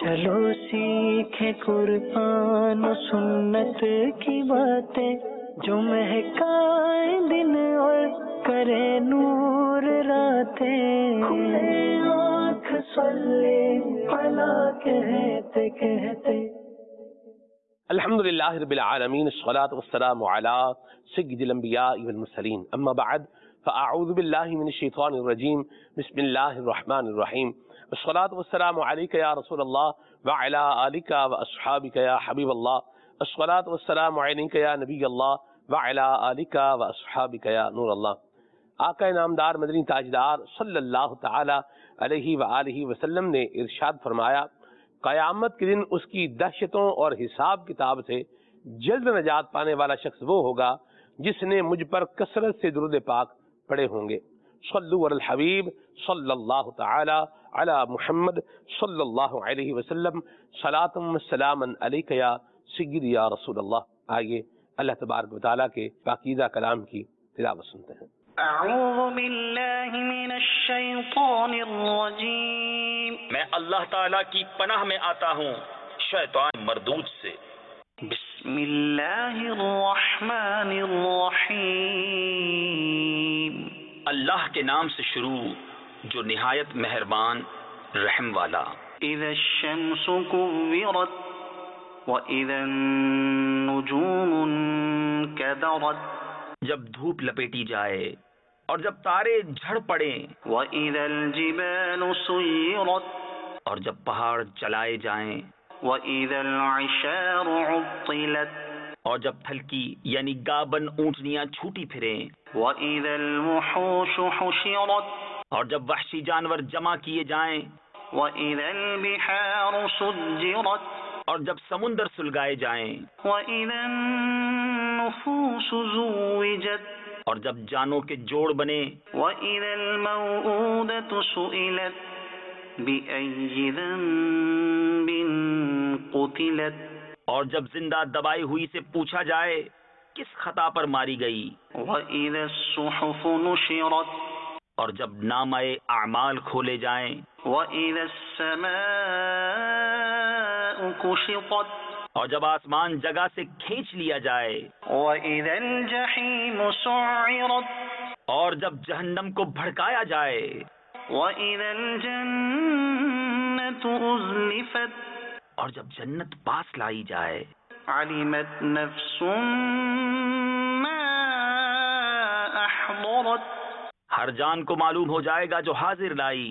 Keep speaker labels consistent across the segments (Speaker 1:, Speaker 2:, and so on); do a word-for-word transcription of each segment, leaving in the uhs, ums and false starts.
Speaker 1: چلو سیکھیں قرآن و سنت کی باتیں جو مہکائیں دن اور کرے نور راتیں. کھلے آنکھ صلی علی کہتے کہتے.
Speaker 2: الحمدللہ رب العالمین الصلاة والسلام علی سید الانبیاء والمرسلین اما بعد فاعوذ باللہ من الشیطان الرجیم بسم اللہ الرحمن الرحیم الصلاة والسلام علیک یا رسول اللہ وعلی آلک واصحابک یا حبیب اللہ الصلاة والسلام علیک یا نبی اللہ وعلی آلک واصحابک یا نور اللہ. آقا نامدار مدنی تاجدار صلی اللہ تعالی علیہ وآلہ وسلم نے ارشاد فرمایا قیامت کے دن اس کی دہشتوں اور حساب کتاب سے جلد نجات پانے والا شخص وہ ہوگا جس نے مجھ پر کثرت سے درود پاک پڑھے ہوں گے. صلو علی الحبیب صلی اللہ تعالی علی محمد صلی اللہ علیہ وسلم صلاۃ و سلاما علیک یا سید یا رسول اللہ. آئیے اللہ تبارک و تعالیٰ کے پاکیزہ کلام کی تلاوت سنتے ہیں.
Speaker 1: اعوذ باللہ من الشیطان الرجیم.
Speaker 3: میں اللہ تعالیٰ کی پناہ میں آتا ہوں شیطان مردود سے.
Speaker 1: بسم اللہ الرحمن الرحیم.
Speaker 3: اللہ کے نام سے شروع جو نہایت مہربان رحم والا.
Speaker 1: اذا الشمس كورت واذا النجوم انكدرت.
Speaker 3: جب دھوپ لپیٹی جائے اور جب تارے جھڑ پڑیں.
Speaker 1: وَإِذَا الْجِبَالُ سُيِّرَتْ.
Speaker 3: اور جب پہاڑ جلائے جائیں.
Speaker 1: وَإِذَا الْعِشَارُ عُطِّلَتْ.
Speaker 3: اور جب تھلکی یعنی گابن اونٹنیاں چھوٹی پھریں.
Speaker 1: وَإِذَا الْوُحُوشُ حُشِرَتْ.
Speaker 3: اور جب وحشی جانور جمع کیے جائیں.
Speaker 1: وَإِذَا الْبِحَارُ سُجِّرَتْ.
Speaker 3: اور جب سمندر سلگائے جائیں.
Speaker 1: وَإِذَا النُّفُوسُ زُوِّجَتْ.
Speaker 3: اور جب جانوں کے جوڑ بنے.
Speaker 1: وَإِذَا الْمَوْءُودَةُ سُئِلَتْ بِأَيِّ ذَنبٍ قُتِلَتْ.
Speaker 3: اور جب زندہ دبائی ہوئی سے پوچھا جائے کس خطا پر ماری گئی.
Speaker 1: وَإِذَا الصُّحُفُ نُشِرَتْ.
Speaker 3: اور جب نامہ اعمال کھولے جائیں.
Speaker 1: وَإِذَا السَّمَاءُ كُشِطَتْ.
Speaker 3: اور جب آسمان جگہ سے کھینچ لیا جائے.
Speaker 1: وَإِذَا الْجَحِيمُ سُعِّرَتْ.
Speaker 3: اور جب جہنم کو بھڑکایا جائے.
Speaker 1: وَإِذَا الْجَنَّةُ أُزْلِفَتْ.
Speaker 3: اور جب جنت پاس لائی جائے.
Speaker 1: عَلِمَتْ نَفْسٌ مَّا أَحْضَرَتْ.
Speaker 3: ہر جان کو معلوم ہو جائے گا جو حاضر لائی.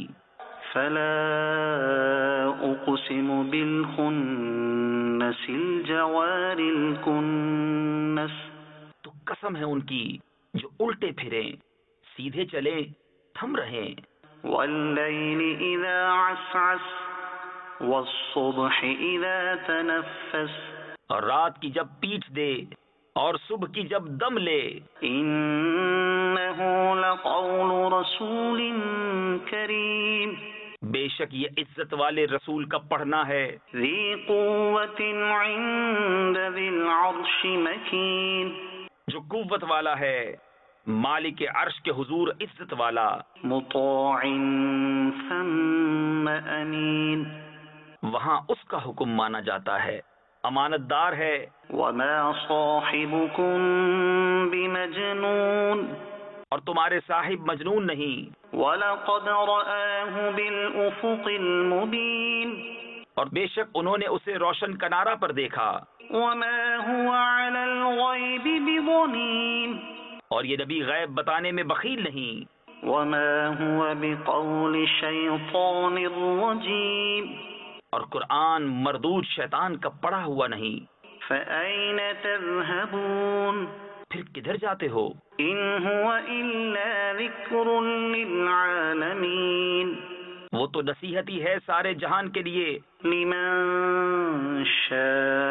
Speaker 1: فَلَا أُقْسِمُ بِالْخُنَّسِ الْجَوَارِ الْكُنَّسِ.
Speaker 3: تو قسم ہے ان کی جو الٹے پھریں سیدھے چلیں تھم رہیں.
Speaker 1: وَاللَّيْلِ إِذَا عَسْعَسَ. وَالصُّبْحِ إِذَا تَنَفَّسَ.
Speaker 3: اور رات کی جب پیٹھ دے اور صبح کی جب دم لے.
Speaker 1: إِنَّهُ لَقَوْلُ رَسُولٍ كَرِيمٍ.
Speaker 3: بے شک یہ عزت والے رسول کا پڑھنا ہے.
Speaker 1: ذِي قُوَّةٍ عِندَ ذِي الْعَرْشِ مَكِينٍ.
Speaker 3: جو قوت والا ہے مالک عرش کے حضور عزت والا.
Speaker 1: مُطَاعٍ ثَمَّ أَمِينٍ.
Speaker 3: وہاں اس کا حکم مانا جاتا ہے امانت دار ہے.
Speaker 1: وَمَا صَاحِبُكُم بِمَجْنُونٍ.
Speaker 3: اور تمہارے صاحب مجنون نہیں.
Speaker 1: وَلَقَدْ رَآهُ بِالْأُفُقِ الْمُبِينِ.
Speaker 3: اور بے شک انہوں نے اسے روشن کنارہ پر دیکھا.
Speaker 1: وَمَا هُوَ عَلَى الْغَيْبِ بِضَنِينٍ.
Speaker 3: اور یہ نبی غیب بتانے میں بخیل نہیں.
Speaker 1: وَمَا هُوَ بِقَوْلِ شَيْطَانٍ رَّجِيمٍ.
Speaker 3: اور قرآن مردود شیطان کا پڑھا ہوا نہیں.
Speaker 1: فَأَيْنَ تَذْهَبُونَ.
Speaker 3: پھر کدھر جاتے ہو؟
Speaker 1: إِنْ هُوَ إِلَّا ذِكْرٌ لِّلْعَالَمِينَ.
Speaker 3: وہ تو نصیحت ہی ہے سارے جہان کے لیے.
Speaker 1: لِمَن شَاءَ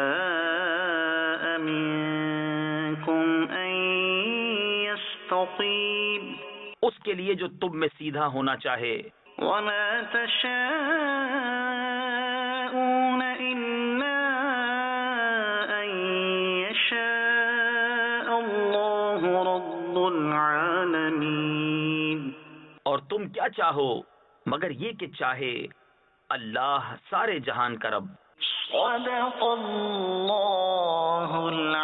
Speaker 1: مِنكُمْ أَن يَسْتَقِيمَ.
Speaker 3: اس کے لیے جو تم میں سیدھا ہونا چاہے.
Speaker 1: وَمَا تَشَاءُونَ إِلَّا أَن يَشَاءَ اللَّهُ رَبُّ الْعَالَمِينَ.
Speaker 3: اور تم کیا چاہو مگر یہ کہ چاہے اللہ سارے جہان کا رب۔
Speaker 1: صدق اللہ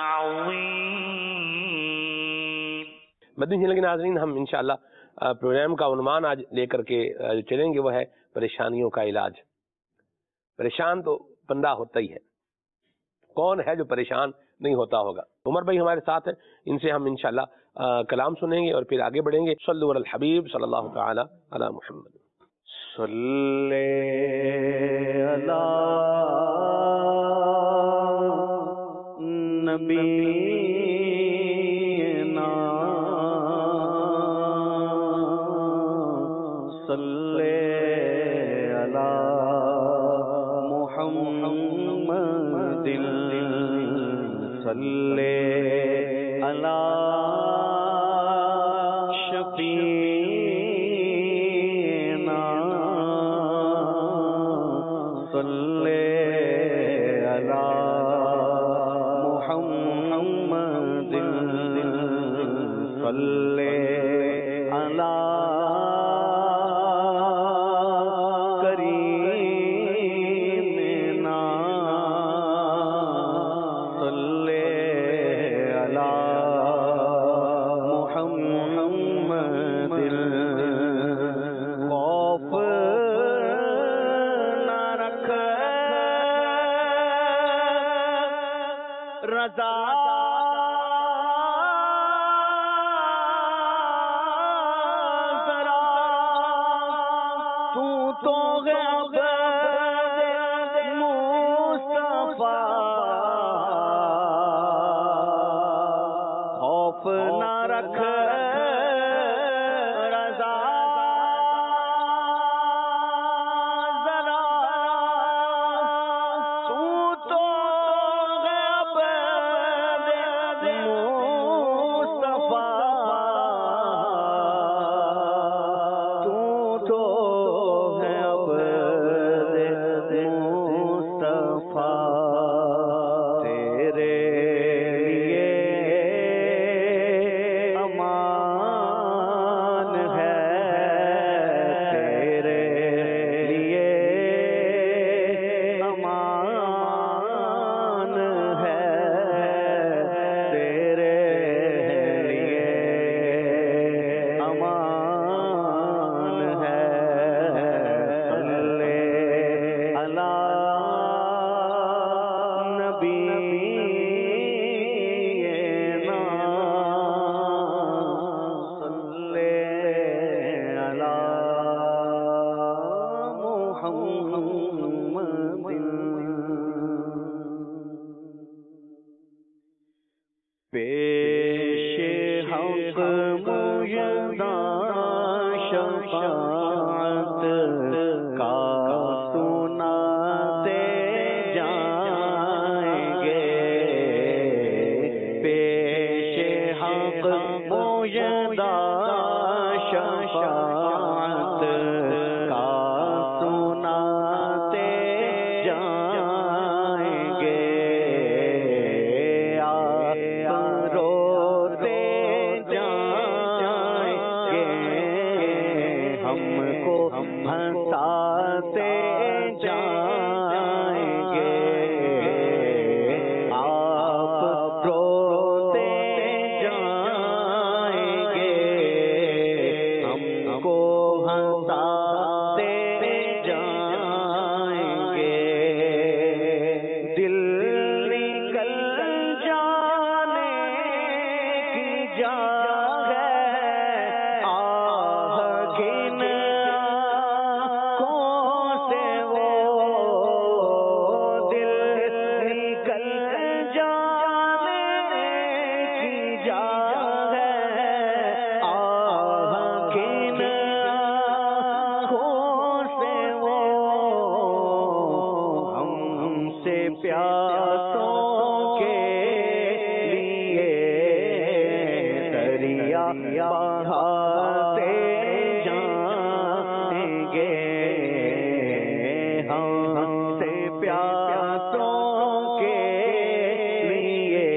Speaker 1: العظیم۔
Speaker 2: مدنی چینل کے ناظرین، ہم انشاءاللہ پروگرام کا عنوان آج لے کر کے جو چلیں گے وہ ہے پریشانیوں کا علاج۔ پریشان تو بندہ ہوتا ہی ہے، کون ہے جو پریشان نہیں ہوتا ہوگا؟ عمر بھائی ہمارے ساتھ ہیں، ان سے ہم انشاءاللہ کلام سنیں گے اور پھر آگے بڑھیں گے۔ صلو علی الحبیب صلی اللہ تعالی علی محمد۔
Speaker 4: صلی علی نبینا صلی علی محمد صلی علی شفیعنا صلی علی محمد صلی علی کریمنا صلی علی محمد خوف نہ رکھ رضا ذرا تو تو غیب مصطفیٰ خوف نہ رکھ رضا ذرا تو تو غیب مصطفیٰ تو تو غیب مصطفیٰ تیرے لیے امان ہے، تیرے لیے امان ہے، تیرے لیے امان ہے۔ صلی علی نبینا صلی علی محمد پیش حق مجداں شفاعت کا سناتے جائیں گے، پیش حق مجداں شفاعت کا سناتے جائیں گے، آپ روتے جائیں گے، ہم کو ہنساتے جائیں گے، آپ روتے جائیں گے، ہم کو ہنساتے جائیں گے، دل نکل جانے کی جا ہے، آہ کن آنکھوں سے وہ دل نکل جانے کی جا ہے، آہ کن آنکھوں سے وہ ہم سے پیاسوں کے لیے دریا بہاتے جائیں گے، ہم سے پیاسوں کے لیے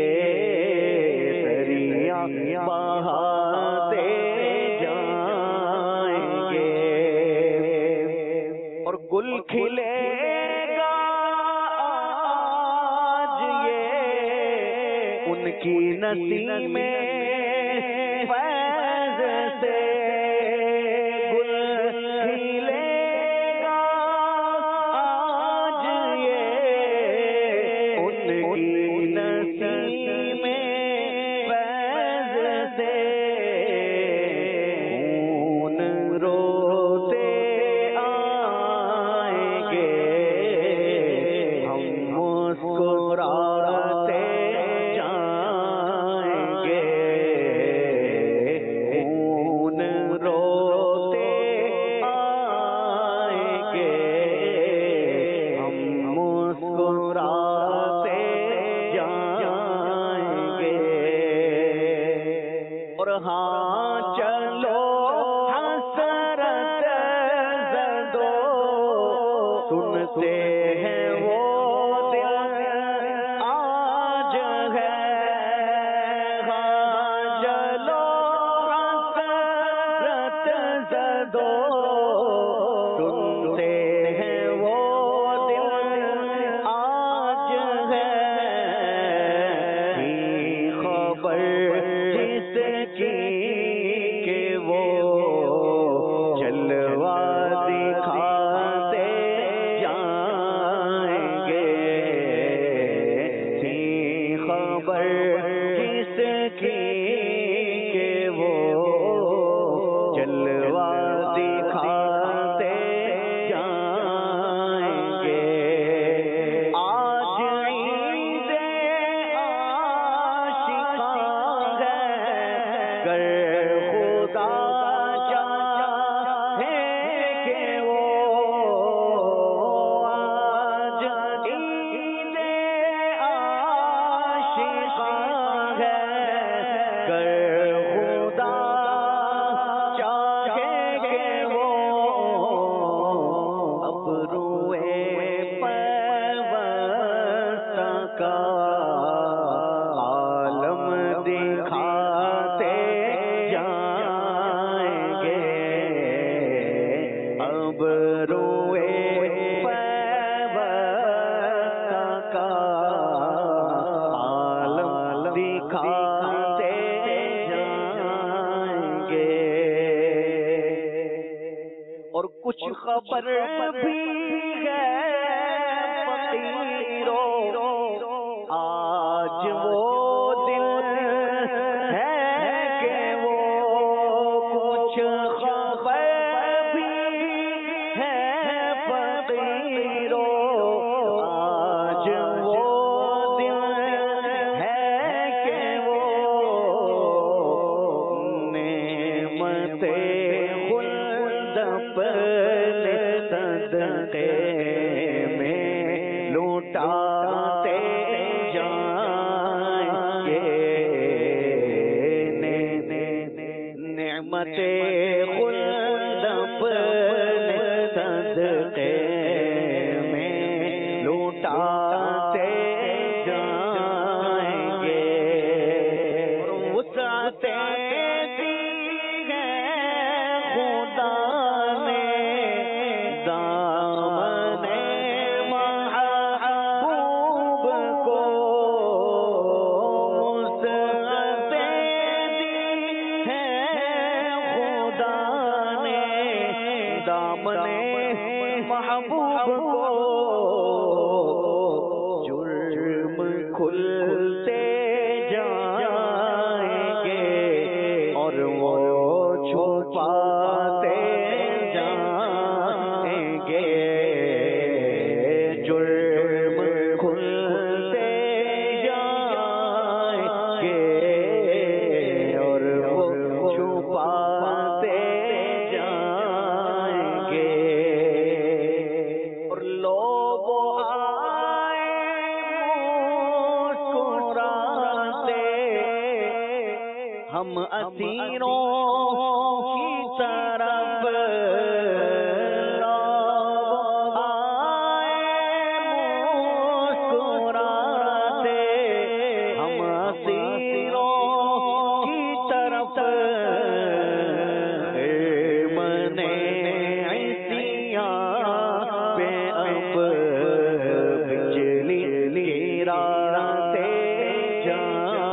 Speaker 4: دریا بہاتے جائیں گے، اور گل کھلے ان کی نسیمیں فیض سے گل کھلے گا آج یہ، ان کی نسیمیں فیض سے خون روتے آئیں گے، ہم مسکراتے جائیں گے، خون روتے آئیں گے، ہم مسکراتے جائیں گے۔ اور ہاں چلو حسرت زدو سنتے ہیں وہ دل آج ہے، ہاں چلو حسرت زدو سنتے ہیں وہ دل آج ہے، خبر جس کی کہ وہ جلوہ دکھاتے جائیں گے، تھی خبر جس کی کہ وہ جلوہ دکھاتے جائیں گے۔ آج عید عاشقاں ہے، گر خدا چاہے کہ وہ، آج عید عاشقاں ہے، گر خدا چاہے کہ وہ ابروئے پیوستہ کا عالم دکھاتے جائیں گے، ابروئے پیوستہ کا عالم دکھاتے جائیں گے۔ اور کچھ خبر بھی ہے فقیرو، آج وہ دن ہے کہ وہ، کچھ خبر بھی ہے فقیرو، آج وہ دن ہے کہ وہ نعمت خلد اپنے صدقے میں لوٹاتے جائیں گے، نعمت خلد اپنے صدقے میں لوٹاتے جائیں گے۔ اور وسعتیں دی ہیں خدا نے دامن محبوب کو، وسعتیں دی ہیں خدا نے دامن محبوب کو، جرم کھلتے جائیں گے اور وہ چھپاتے جائیں گے، جرم کھلتے جائیں گے اور وہ چھپاتے جائیں گے۔ اور لوگ آئے مسکراتے، ہم اسیروں کی طرف، لوگ آئے مسکراتے، ہم اسیروں کی طرف، خرمن عیسیاں پہ اب بجلی گراتے جائیں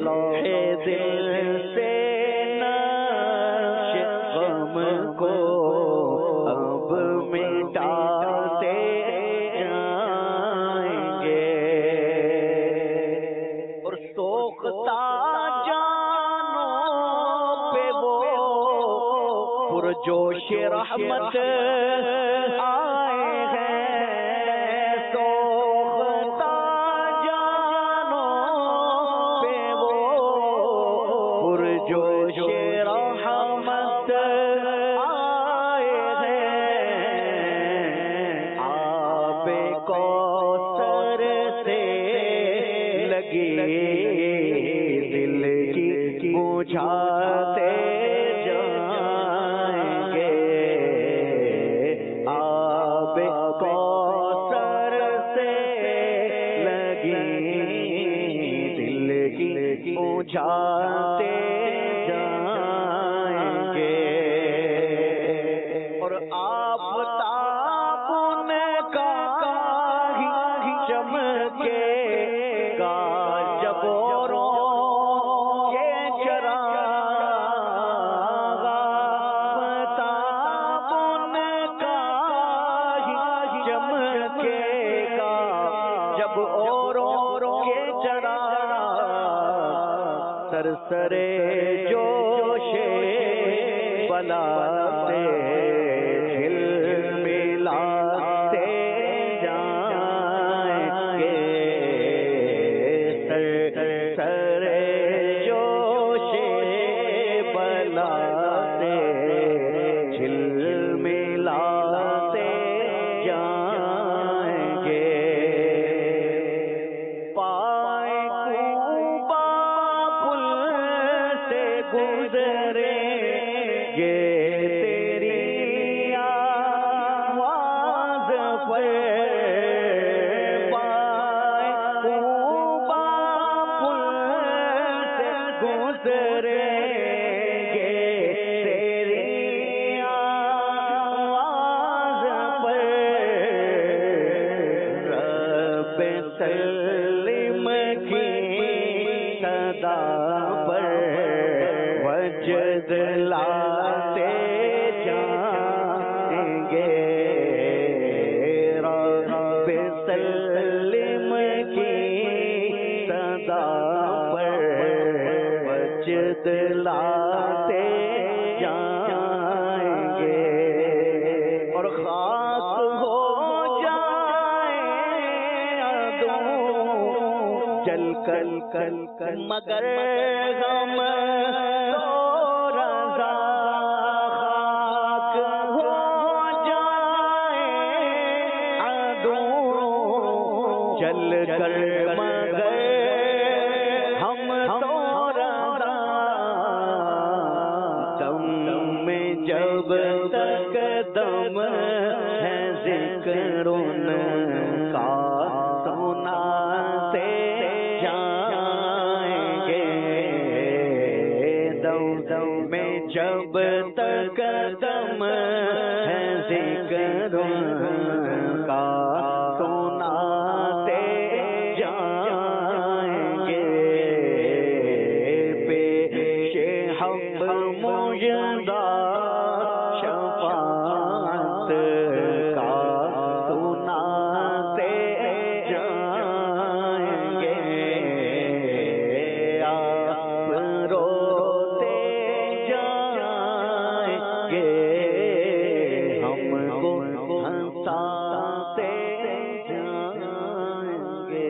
Speaker 4: لوحے دل سے نقش غم کو اب مٹاتے آئیں گے، اور سوختہ جانوں پہ وہ پرجوش رحمت آئے ہیں، سوختہ جانوں پہ وہ پرجوش رحمت آئے ہیں، آب کوثر سے لگی دل کی بجھاتے جائیں گے، آب کوثر سے لگی دل کی بجھاتے جائیں گے، اور آفتاب ان کا ہی چمکے گا جب اوروں کے چراغ، آفتاب ان کا ہی چمکے گا جب اوروں کے چراغ، سرسرے جوش بلا سے ملاتے جائیں گے، سرسرے جوش بلا سے ملاتے جائیں گے، پائے کوبا پل سے گزریں گے تیری آواز پر، پائے کوبا پل سے گزریں گے تیری آواز پر، رب سلم کی صدا پر وجد لاتے جائیں گے، رب سلم کی صدا پر وجد لاتے جائیں گے، اور خاک ہو جائیں عدو جل کل کل کل مگر غم تو رضا، خاک ہو جائیں عدو جل کر مگر ہم تو رضا، دم میں جب تک دم ہے ذکر ان کا سناتے جائیں گے، دم دم میں جب تک دم ہے ذکر ان کا سناتے جائیں گے، پیش حق مجدہ شفاعت کا سناتے جائیں گے، آپ روتے جائیں گے، ہم کو ہنساتے جائیں گے۔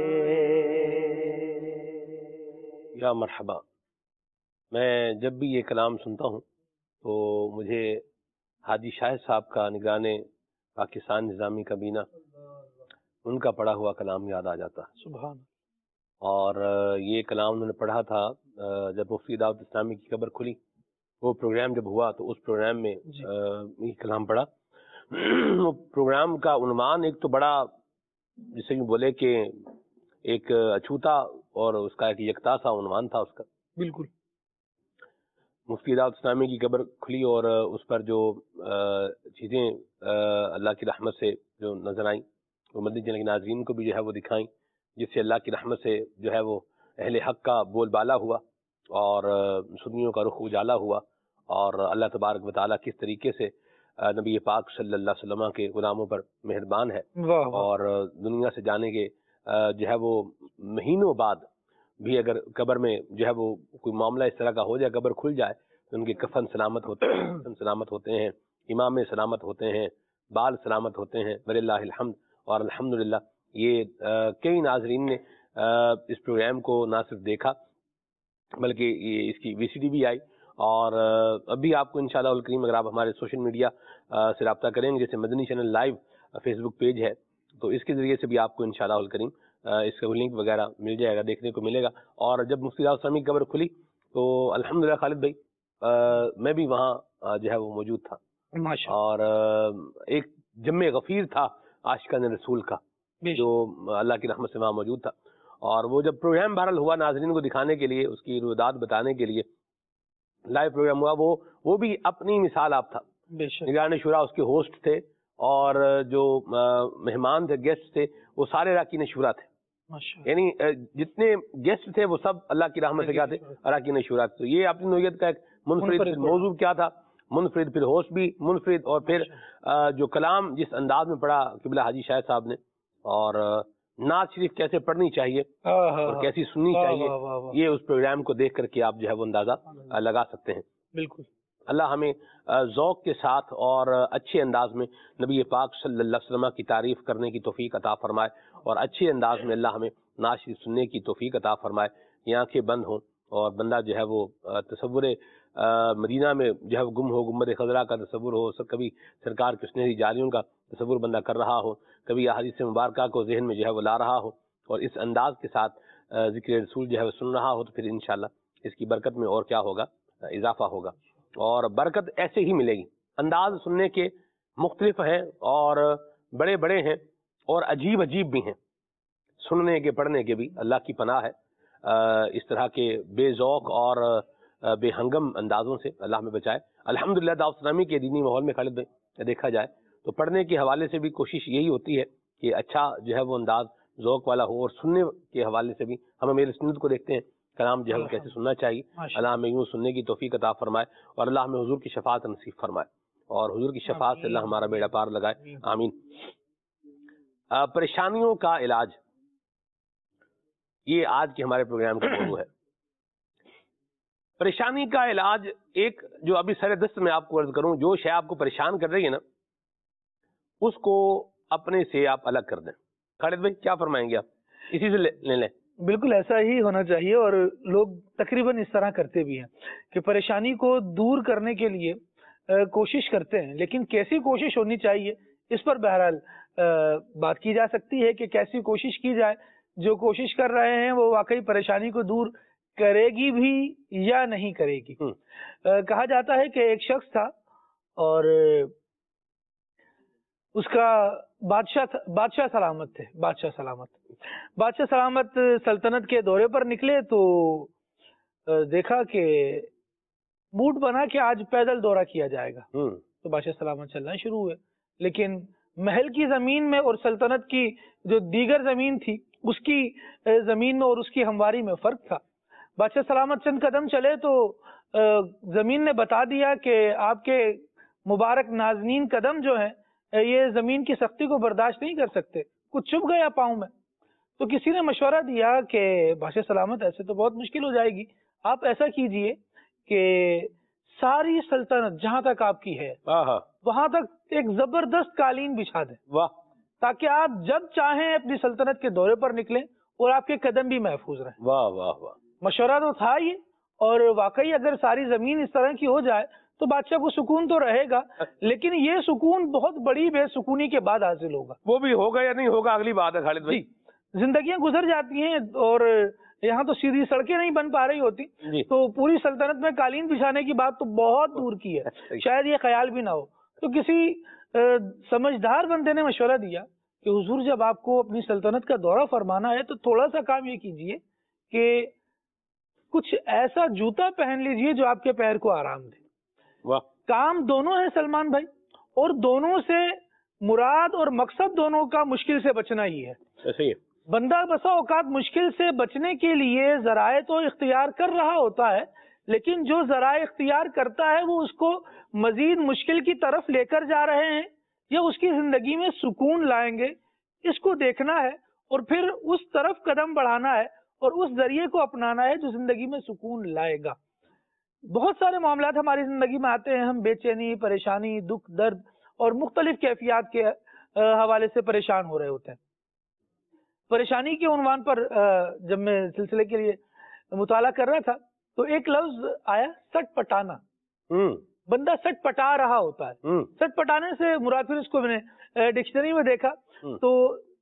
Speaker 2: یا مرحبا، میں جب بھی یہ کلام سنتا ہوں تو مجھے حاجی شاہد صاحب کا نگران پاکستان نظامی کابینہ ان کا پڑھا ہوا کلام یاد آ جاتا ہے۔
Speaker 5: سبحان،
Speaker 2: اور یہ کلام انہوں نے پڑھا تھا جب مفتی دعوت اسلامی کی قبر کھلی، وہ پروگرام جب ہوا تو اس پروگرام میں یہ کلام پڑھا۔ پروگرام کا عنوان ایک تو بڑا جسے کہ بولے کہ ایک اچھوتا اور اس کا ایک یکتا سا عنوان تھا اس کا،
Speaker 5: بالکل
Speaker 2: مفتی دعوت اسلامی کی قبر کھلی اور اس پر جو چیزیں اللہ کی رحمت سے جو نظر آئیں وہ مدنی چینل کے ناظرین کو بھی جو ہے وہ دکھائیں، جس سے اللہ کی رحمت سے جو ہے وہ اہل حق کا بول بالا ہوا۔ اور سنیوں کا رخ اجالا ہوا، اور اللہ تبارک و تعالیٰ کس طریقے سے نبی پاک صلی اللہ علیہ وسلم کے غلاموں پر مہربان ہے، اور دنیا سے جانے کے جو ہے وہ مہینوں بعد بھی اگر قبر میں جو ہے وہ کوئی معاملہ اس طرح کا ہو جائے، قبر کھل جائے، تو ان کے کفن سلامت ہوتے ہیں، کفن سلامت ہوتے ہیں، امام سلامت ہوتے ہیں، بال سلامت ہوتے ہیں، وللہ الحمد۔ اور الحمدللہ یہ کئی ناظرین نے اس پروگرام کو نہ صرف دیکھا بلکہ یہ اس کی وی سی ڈی بھی آئی، اور ابھی آپ کو انشاءاللہ الکریم اگر آپ ہمارے سوشل میڈیا سے رابطہ کریں گے، جیسے Madani channel live Facebook page ہے، تو اس کے ذریعے سے بھی آپ کو انشاءاللہ الکریم اس کا لنک وغیرہ مل جائے گا، دیکھنے کو ملے گا۔ اور جب مفتی راؤ اسلامی کی قبر کھلی تو الحمدللہ خالد بھائی میں بھی وہاں جو ہے وہ موجود تھا، اور ایک جمع غفیر تھا عاشقان رسول کا جو اللہ کی رحمت سے وہاں موجود تھا، اور وہ جب پروگرام بہرحال ہوا ناظرین کو دکھانے کے لیے، اس کی رویداد بتانے کے لیے لائیو پروگرام ہوا، وہ وہ بھی اپنی مثال آپ تھا، نگران شورا اس کے ہوسٹ تھے، اور جو مہمان تھے، گیسٹ تھے، وہ سارے اراکین شورا تھے، یعنی جتنے گیسٹ تھے وہ سب اللہ کی رحمت سے کیا تھے، اراکین شورا تھے۔ تو یہ اپنی نوعیت کا ایک منفرد موضوع کیا تھا، منفرد، پھر ہوسٹ بھی منفرد، اور پھر جو کلام جس انداز میں پڑھا قبلہ حاجی شاہد صاحب نے، اور نعت شریف کیسے پڑھنی چاہیے اور کیسی سننی چاہیے، یہ اس پروگرام کو دیکھ کر کے آپ جو ہے وہ اندازہ لگا سکتے ہیں۔ بالکل اللہ ہمیں ذوق کے ساتھ اور اچھے انداز میں نبی پاک صلی اللہ علیہ وسلم کی تعریف کرنے کی توفیق عطا فرمائے، اور اچھے انداز میں اللہ ہمیں نعت شریف سننے کی توفیق عطا فرمائے، یہ آنکھیں بند ہوں اور بندہ جو ہے وہ تصور مدینہ میں جو ہے وہ گم ہو، گنبد خضرا کا تصور ہو، سر کبھی سرکار کے سنہری جالیوں کا تصور بندہ کر رہا ہو، کبھی احادیث مبارکہ کو ذہن میں جو ہے وہ لا رہا ہو، اور اس انداز کے ساتھ ذکر رسول جو ہے وہ سن رہا ہو، تو پھر انشاءاللہ اس کی برکت میں اور کیا ہوگا، اضافہ ہوگا، اور برکت ایسے ہی ملے گی۔ انداز سننے کے مختلف ہیں اور بڑے بڑے ہیں اور عجیب عجیب بھی ہیں، سننے کے پڑھنے کے بھی اللہ کی پناہ ہے، اس طرح کے بے ذوق اور بے ہنگم اندازوں سے اللہ میں بچائے۔ الحمدللہ دعوت اسلامی کے دینی ماحول میں خالد بھائی دیکھا جائے تو پڑھنے کے حوالے سے بھی کوشش یہی ہوتی ہے کہ اچھا جو ہے وہ انداز ذوق والا ہو، اور سننے کے حوالے سے بھی ہم میرے سنت کو دیکھتے ہیں، کلام جو ہے وہ کیسے سننا چاہیے۔ اللہ ہمیں یوں سننے کی توفیق عطا فرمائے، اور اللہ ہمیں حضور کی شفاعت نصیب فرمائے، اور حضور کی شفاعت سے اللہ ہمارا بیڑا پار لگائے، آمین۔ پریشانیوں کا علاج، یہ آج کے ہمارے پروگرام کا موضوع ہے۔ پریشانی کا علاج، ایک جو ابھی سر دست میں آپ کو عرض کروں، جو شے آپ کو پریشان کر رہی ہے نا، اس کو اپنے سے آپ الگ کر دیں۔ خالد بھائی کیا فرمائیں گے آپ؟ اسی سے لے لیں۔
Speaker 5: بالکل ایسا ہی ہونا چاہیے، اور لوگ تقریباً اس طرح کرتے بھی ہیں کہ پریشانی کو دور کرنے کے لیے کوشش کرتے ہیں، لیکن کیسی کوشش ہونی چاہیے اس پر بہرحال بات کی جا سکتی ہے کہ کیسی کوشش کی جائے، جو کوشش کر رہے ہیں وہ واقعی پریشانی کو دور کرے گی بھی یا نہیں کرے گی۔ کہا جاتا ہے کہ ایک شخص تھا اور اس کا بادشاہ بادشاہ سلامت تھے بادشاہ سلامت بادشاہ سلامت سلطنت کے دورے پر نکلے تو دیکھا کہ موڈ بنا کہ آج پیدل دورہ کیا جائے گا، تو بادشاہ سلامت چلنا شروع ہوئے، لیکن محل کی زمین میں اور سلطنت کی جو دیگر زمین تھی اس کی زمین میں اور اس کی ہمواری میں فرق تھا۔ بادشاہ سلامت چند قدم چلے تو زمین نے بتا دیا کہ آپ کے مبارک نازنین قدم جو ہیں یہ زمین کی سختی کو برداشت نہیں کر سکتے، کچھ چبھ گیا پاؤں میں۔ تو کسی نے مشورہ دیا کہ بادشاہ سلامت ایسے تو بہت مشکل ہو جائے گی، آپ ایسا کیجئے کہ ساری سلطنت جہاں تک آپ کی ہے وہاں تک ایک زبردست قالین بچھا دیں، تاکہ آپ جب چاہیں اپنی سلطنت کے دورے پر نکلیں اور آپ کے قدم بھی محفوظ رہیں۔ واہ واہ واہ، مشورہ تو تھا یہ، اور واقعی اگر ساری زمین اس طرح کی ہو جائے تو بادشاہ کو سکون تو رہے گا، لیکن یہ سکون بہت بڑی بے سکونی کے بعد حاصل ہوگا۔
Speaker 2: وہ بھی ہوگا یا نہیں ہوگا اگلی بات ہے خالد بھائی۔
Speaker 5: زندگیاں گزر جاتی ہیں اور یہاں تو سیدھی سڑکیں نہیں بن پا رہی ہوتی، تو پوری سلطنت میں قالین بچھانے کی بات تو بہت دور کی ہے، شاید یہ خیال بھی نہ ہو۔ تو کسی سمجھدار بندے نے مشورہ دیا کہ حضور جب آپ کو اپنی سلطنت کا دورہ فرمانا ہے تو تھوڑا سا کام یہ کیجئے کہ کچھ ایسا جوتا پہن لیجئے جو آپ کے پیر کو آرام دے۔ کام دونوں ہیں سلمان بھائی، اور دونوں سے مراد اور مقصد دونوں کا مشکل سے بچنا ہی ہے۔ بندہ بسا اوقات مشکل سے بچنے کے لیے ذرائع تو اختیار کر رہا ہوتا ہے، لیکن جو ذرائع اختیار کرتا ہے وہ اس کو مزید مشکل کی طرف لے کر جا رہے ہیں یا اس کی زندگی میں سکون لائیں گے، اس کو دیکھنا ہے اور پھر اس طرف قدم بڑھانا ہے اور اس ذریعے کو اپنانا ہے جو زندگی میں سکون لائے گا۔ بہت سارے معاملات ہماری زندگی میں آتے ہیں، ہم بے چینی، پریشانی، دکھ، درد اور مختلف کیفیات کے حوالے سے پریشان ہو رہے ہوتے ہیں۔ پریشانی کے عنوان پر جب میں سلسلے کے لیے مطالعہ کر رہا تھا تو ایک لفظ آیا، سٹ پٹانا۔ بندہ سٹ پٹا رہا ہوتا ہے۔ سٹ پٹانے سے مراد، پھر اس کو میں نے ڈکشنری میں دیکھا تو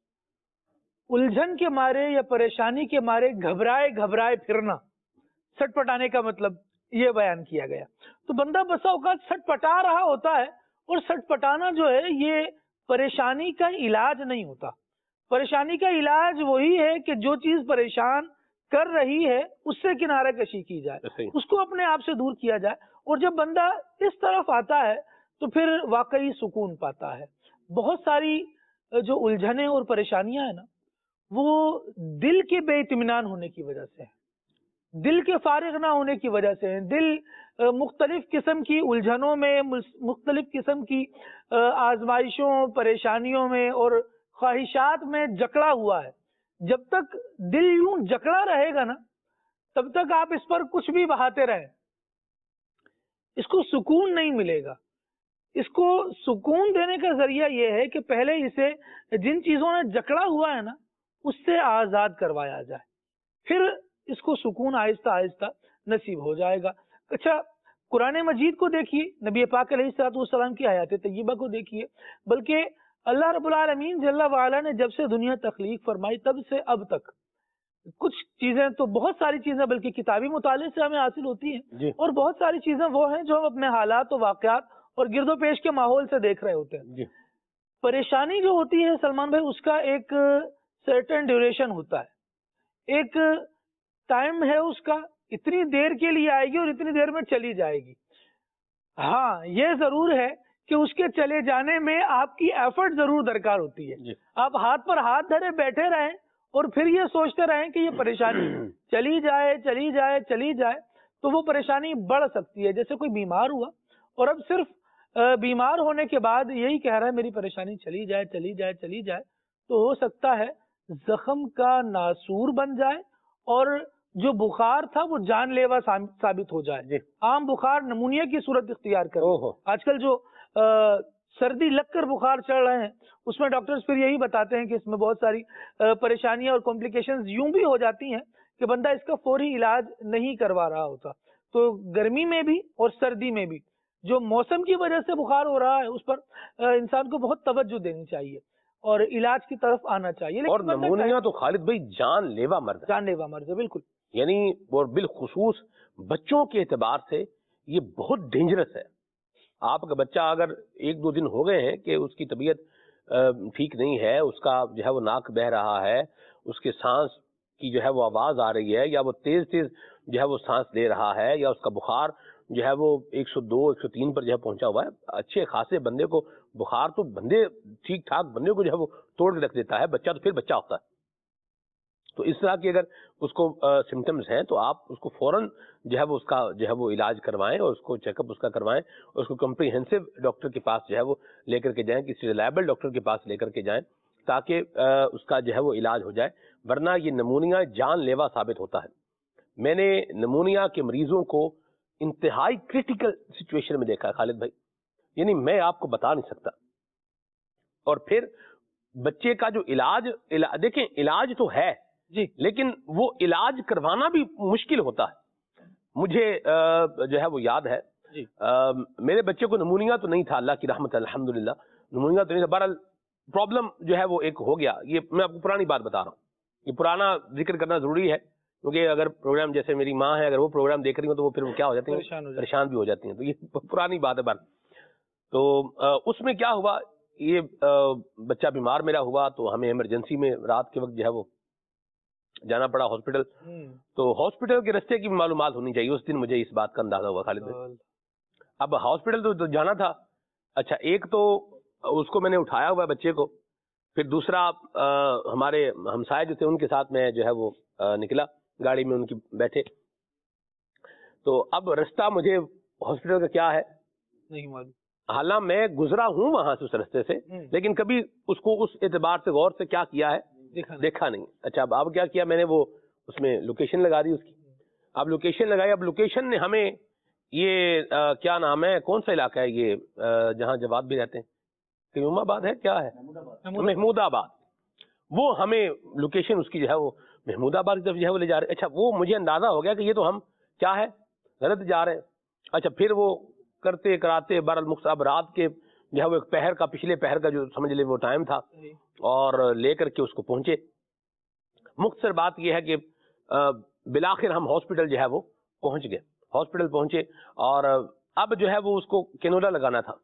Speaker 5: الجھن کے مارے یا پریشانی کے مارے گھبرائے گھبرائے پھرنا، سٹ پٹانے کا مطلب یہ بیان کیا گیا۔ تو بندہ بسا اوقات سٹ پٹا رہا ہوتا ہے، اور سٹ پٹانا جو ہے یہ پریشانی کا علاج نہیں ہوتا۔ پریشانی کا علاج وہی ہے کہ جو چیز پریشان کر رہی ہے اس سے کنارہ کشی کی جائے، اس کو اپنے آپ سے دور کیا جائے، اور جب بندہ اس طرف آتا ہے تو پھر واقعی سکون پاتا ہے۔ بہت ساری جو الجھنیں اور پریشانیاں ہیں نا، وہ دل کے بے اطمینان ہونے کی وجہ سے ہیں، دل کے فارغ نہ ہونے کی وجہ سے ہیں۔ دل مختلف قسم کی الجھنوں میں، مختلف قسم کی آزمائشوں، پریشانیوں میں اور خواہشات میں جکڑا ہوا ہے۔ جب تک دل یوں جکڑا رہے گا نا، تب تک آپ اس پر کچھ بھی بہاتے رہیں، اس کو سکون نہیں ملے گا۔ اس کو سکون دینے کا ذریعہ یہ ہے کہ پہلے اسے جن چیزوں نے جکڑا ہوا ہے نا اس سے آزاد کروایا جائے، پھر اس کو سکون آہستہ آہستہ نصیب ہو جائے گا۔ اچھا، قرآن مجید کو دیکھیے، نبی پاک علیہ الصلوۃ والسلام کی حیات طیبہ کو دیکھیے، بلکہ اللہ رب العالمین جل وعلا نے جب سے دنیا تخلیق فرمائی تب سے اب تک کچھ چیزیں تو بہت ساری چیزیں بلکہ کتابی مطالعے سے ہمیں حاصل ہوتی ہیں جی. اور بہت ساری چیزیں وہ ہیں جو ہم اپنے حالات و واقعات اور گرد و پیش کے ماحول سے دیکھ رہے ہوتے ہیں جی. پریشانی جو ہوتی ہے سلمان بھائی، اس کا ایک سرٹن ڈیوریشن ہوتا ہے، ایک ٹائم ہے اس کا، اتنی دیر کے لیے آئے گی اور اتنی دیر میں چلی جائے گی۔ ہاں یہ ضرور ہے کہ اس کے چلے جانے میں آپ کی ایفرٹ ضرور درکار ہوتی ہے جی. آپ ہاتھ پر ہاتھ دھرے بیٹھے رہیں اور پھر یہ سوچتے رہیں کہ یہ پریشانی چلی جائے چلی جائے چلی جائے تو وہ پریشانی بڑھ سکتی ہے۔ جیسے کوئی بیمار ہوا اور اب صرف بیمار ہونے کے بعد یہی کہہ رہا ہے میری پریشانی چلی جائے چلی جائے چلی جائے، تو ہو سکتا ہے زخم کا ناسور بن جائے اور جو بخار تھا وہ جان لیوا ثابت ہو جائے جی. عام بخار نمونیا کی صورت اختیار کرے۔ آج کل جو سردی لگ کر بخار چڑھ رہے ہیں اس میں ڈاکٹرز پھر یہی بتاتے ہیں کہ اس میں بہت ساری پریشانیاں اور کمپلیکیشنز یوں بھی ہو جاتی ہیں کہ بندہ اس کا فوری علاج نہیں کروا رہا ہوتا۔ تو گرمی میں بھی اور سردی میں بھی جو موسم کی وجہ سے بخار ہو رہا ہے اس پر انسان کو بہت توجہ دینی چاہیے اور علاج کی طرف آنا چاہیے۔
Speaker 2: اور نمونیا تو خالد بھائی جان لیوا مرض ہے،
Speaker 5: جان لیوا مرض ہے بالکل،
Speaker 2: یعنی اور بالخصوص بچوں کے اعتبار سے یہ بہت ڈینجرس ہے۔ آپ کا بچہ اگر ایک دو دن ہو گئے ہیں کہ اس کی طبیعت ٹھیک نہیں ہے، اس کا جو ہے وہ ناک بہ رہا ہے، اس کے سانس کی جو ہے وہ آواز آ رہی ہے، یا وہ تیز تیز جو ہے وہ سانس لے رہا ہے، یا اس کا بخار جو ہے وہ ایک سو دو ایک سو تین پر جو ہے پہنچا ہوا ہے، اچھے خاصے بندے کو بخار تو بندے ٹھیک ٹھاک بندے کو جو ہے وہ توڑ کے رکھ دیتا ہے، بچہ تو پھر بچہ ہوتا ہے۔ تو اس طرح کی اگر اس کو سمٹمز ہیں تو آپ اس کو فوراً جو ہے وہ اس کا جو ہے وہ علاج کروائیں اور اس کو چیک اپ اس کا کروائیں اور اس کو کمپریہنسو ڈاکٹر کے پاس جو ہے وہ لے کر کے جائیں، کسی ریلائبل ڈاکٹر کے پاس لے کر کے جائیں تاکہ اس کا جو ہے وہ علاج ہو جائے، ورنہ یہ نمونیا جان لیوا ثابت ہوتا ہے۔ میں نے نمونیا کے مریضوں کو انتہائی کرٹیکل سچویشن میں دیکھا ہے خالد بھائی، یعنی میں آپ کو بتا نہیں سکتا۔ اور پھر بچے کا جو علاج دیکھیں علاج تو ہے جی، لیکن وہ علاج کروانا بھی مشکل ہوتا ہے۔ مجھے جو ہے وہ یاد ہے جی. میرے بچے کو نمونیا تو نہیں تھا، اللہ کی رحمت الحمدللہ، نمونیا تو نہیں تھا، بہرحال پرابلم جو ہے وہ ایک ہو گیا۔ یہ میں آپ کو پرانی بات بتا رہا ہوں، یہ پرانا ذکر کرنا ضروری ہے کیونکہ اگر پروگرام جیسے میری ماں ہے اگر وہ پروگرام دیکھ رہی ہوں تو وہ پھر وہ کیا ہو جاتی ہیں، پریشان بھی ہو جاتی ہیں، تو یہ پرانی بات ہے۔ بار تو اس میں کیا ہوا، یہ بچہ بیمار میرا ہوا تو ہمیں ایمرجنسی میں رات کے وقت جو ہے وہ جانا پڑا ہاسپٹل۔ تو ہاسپٹل کے رستے کی معلومات ہونی چاہیے، اس دن مجھے اس بات کا اندازہ ہوا خالد بھائی۔ اب ہاسپٹل تو جانا تھا، اچھا ایک تو اس کو میں نے اٹھایا ہوا بچے کو، پھر دوسرا ہمارے ہمسائے جو تھے ان کے ساتھ میں جو ہے وہ نکلا گاڑی میں ان کی بیٹھے. تو اب رستہ مجھے ہاسپٹل کا کیا ہے
Speaker 5: نہیں معلوم,
Speaker 2: حالانکہ میں گزرا ہوں وہاں سے اس رستے سے, لیکن کبھی اس کو اس اعتبار سے غور سے کیا کیا ہے دیکھا نہیں. اچھا اب اب کیا کیا میں نے, وہ اس میں لوکیشن لگا دی اس کی. اب لوکیشن لگائی, اب لوکیشن نے ہمیں یہ کیا نام ہے, کون سا علاقہ ہے یہ جہاں جواد بھی رہتے ہیں, قیوم آباد ہے کیا ہے, محمود آباد, وہ ہمیں لوکیشن اس کی جو ہے وہ محمود آباد کی طرف جو ہے وہ لے جا رہے. اچھا وہ مجھے اندازہ ہو گیا کہ یہ تو ہم کیا ہے غلط جا رہے ہیں. اچھا پھر وہ کرتے کراتے بہر المقصد رات کے جو ہے وہ ایک پہر کا, پچھلے پہر کا جو سمجھ لے وہ ٹائم تھا, اور لے کر کے اس کو پہنچے. مختصر بات یہ ہے کہ بالآخر ہم ہاسپٹل جو ہے وہ پہنچ گئے, ہاسپٹل پہنچے, اور اب جو ہے وہ اس کو کینولا لگانا تھا.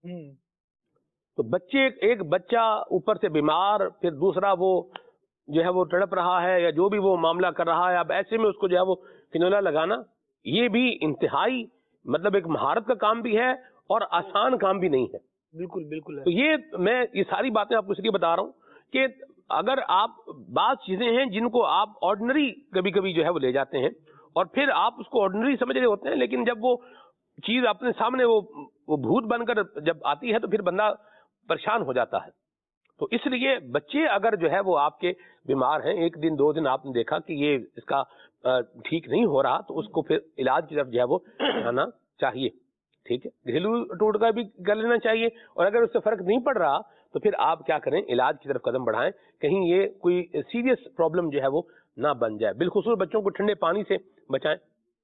Speaker 2: تو بچے, ایک بچہ اوپر سے بیمار, پھر دوسرا وہ جو ہے وہ تڑپ رہا ہے یا جو بھی وہ معاملہ کر رہا ہے. اب ایسے میں اس کو جو ہے وہ کینولا لگانا یہ بھی انتہائی مطلب ایک مہارت کا کام بھی ہے اور آسان کام بھی نہیں ہے.
Speaker 5: بالکل بالکل.
Speaker 2: تو یہ میں یہ ساری باتیں آپ کو اس لیے بتا رہا ہوں کہ اگر آپ بعض چیزیں ہیں جن کو آپ آرڈنری کبھی کبھی جو ہے وہ لے جاتے ہیں اور پھر آپ اس کو آرڈنری سمجھ رہے ہوتے ہیں, لیکن جب وہ چیز اپنے سامنے وہ وہ بھوت بن کر جب آتی ہے تو پھر بندہ پریشان ہو جاتا ہے. تو اس لیے بچے اگر جو ہے وہ آپ کے بیمار ہیں, ایک دن دو دن آپ نے دیکھا کہ یہ اس کا ٹھیک نہیں ہو رہا, تو اس کو پھر علاج کی طرف جو ہے وہ جانا چاہیے. ٹھیک ہے, گھریلو ٹوٹکا بھی کر لینا چاہیے, اور اگر اس سے فرق نہیں پڑ رہا تو پھر آپ کیا کریں, علاج کی طرف قدم بڑھائیں, کہیں یہ کوئی سیریس پرابلم جو ہے وہ نہ بن جائے. بالخصوص بچوں کو ٹھنڈے پانی سے بچائیں.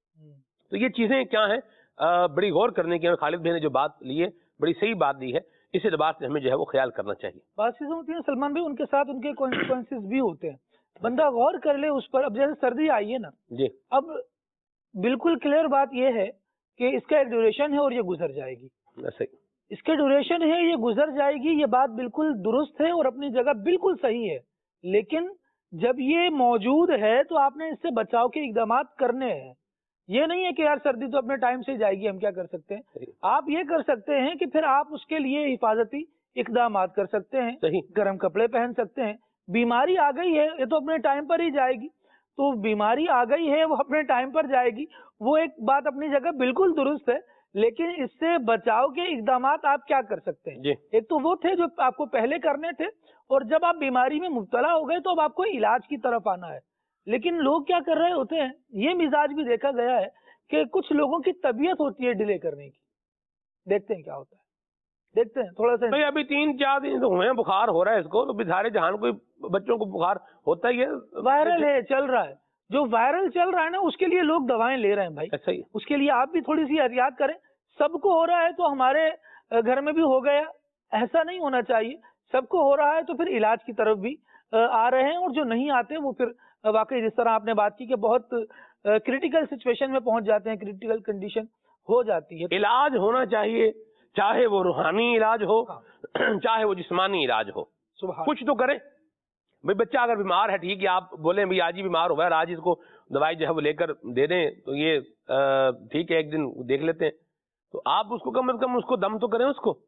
Speaker 2: تو یہ چیزیں کیا ہیں بڑی غور کرنے کی, اور خالد بھائی نے جو بات لی ہے بڑی صحیح بات دی ہے, اس اعتبار سے ہمیں جو ہے وہ خیال کرنا چاہیے.
Speaker 5: بات چیزیں ہوتی ہیں سلمان بھائی, ان کے ساتھ ان کے کانسیکوینسز بھی ہوتے ہیں, بندہ غور کر لے اس پر. اب جیسے سردی آئی ہے نا
Speaker 2: جی,
Speaker 5: اب بالکل کلیئر بات یہ ہے کہ اس کا ایک ڈیوریشن ہے اور یہ گزر جائے گی.
Speaker 2: صحیح,
Speaker 5: اس کے ڈیوریشن ہے, یہ گزر جائے گی, یہ بات بالکل درست ہے اور اپنی جگہ بالکل صحیح ہے. لیکن جب یہ موجود ہے تو آپ نے اس سے بچاؤ کے اقدامات کرنے ہیں. یہ نہیں ہے کہ یار سردی تو اپنے ٹائم سے جائے گی, ہم کیا کر سکتے ہیں. آپ یہ کر سکتے ہیں کہ پھر آپ اس کے لیے حفاظتی اقدامات کر سکتے ہیں, گرم کپڑے پہن سکتے ہیں. بیماری آ گئی ہے, یہ تو اپنے ٹائم پر ہی جائے گی, تو بیماری آ گئی ہے وہ اپنے ٹائم پر جائے گی, وہ ایک بات اپنی جگہ بالکل درست ہے. لیکن اس سے بچاؤ کے اقدامات آپ کیا کر سکتے ہیں؟ ایک تو وہ تھے جو آپ کو پہلے کرنے تھے, اور جب آپ بیماری میں مبتلا ہو گئے تو اب آپ کو علاج کی طرف آنا ہے. لیکن لوگ کیا کر رہے ہوتے ہیں, یہ مزاج بھی دیکھا گیا ہے کہ کچھ لوگوں کی طبیعت ہوتی ہے ڈیلے کرنے کی. دیکھتے ہیں کیا ہوتا ہے, دیکھتے ہیں تھوڑا سا.
Speaker 2: بھائی ابھی تین چار دن تو ہوئے ہیں, بخار ہو رہا ہے اس کو, تو سارے جہان کو بچوں کو بخار ہوتا ہی ہے,
Speaker 5: وائرل ہے, چل رہا ہے. جو وائرل چل رہا ہے نا اس کے لیے لوگ دوائیں لے رہے ہیں بھائی.
Speaker 2: اچھا,
Speaker 5: اس کے لیے آپ بھی تھوڑی سی احتیاط کریں. سب کو ہو رہا ہے تو ہمارے گھر میں بھی ہو گیا, ایسا نہیں ہونا چاہیے. سب کو ہو رہا ہے تو پھر علاج کی طرف بھی آ رہے ہیں, اور جو نہیں آتے وہ پھر واقعی جس طرح آپ نے بات کی کہ بہت کریٹیکل سچویشن میں پہنچ جاتے ہیں, کریٹیکل کنڈیشن ہو جاتی ہے.
Speaker 2: علاج ہونا چاہیے, چاہے وہ روحانی علاج ہو چاہے وہ جسمانی علاج ہو, کچھ تو کریں. بھائی بچہ اگر بیمار ہے ٹھیک ہے, آپ بولیں بھائی آج ہی بیمار ہو گیا, آج اس کو دوائی جو ہے وہ لے کر دے دیں, تو یہ ٹھیک ہے ایک دن دیکھ لیتے ہیں. تو آپ اس کو کم از کم اس کو دم تو کریں, اس کو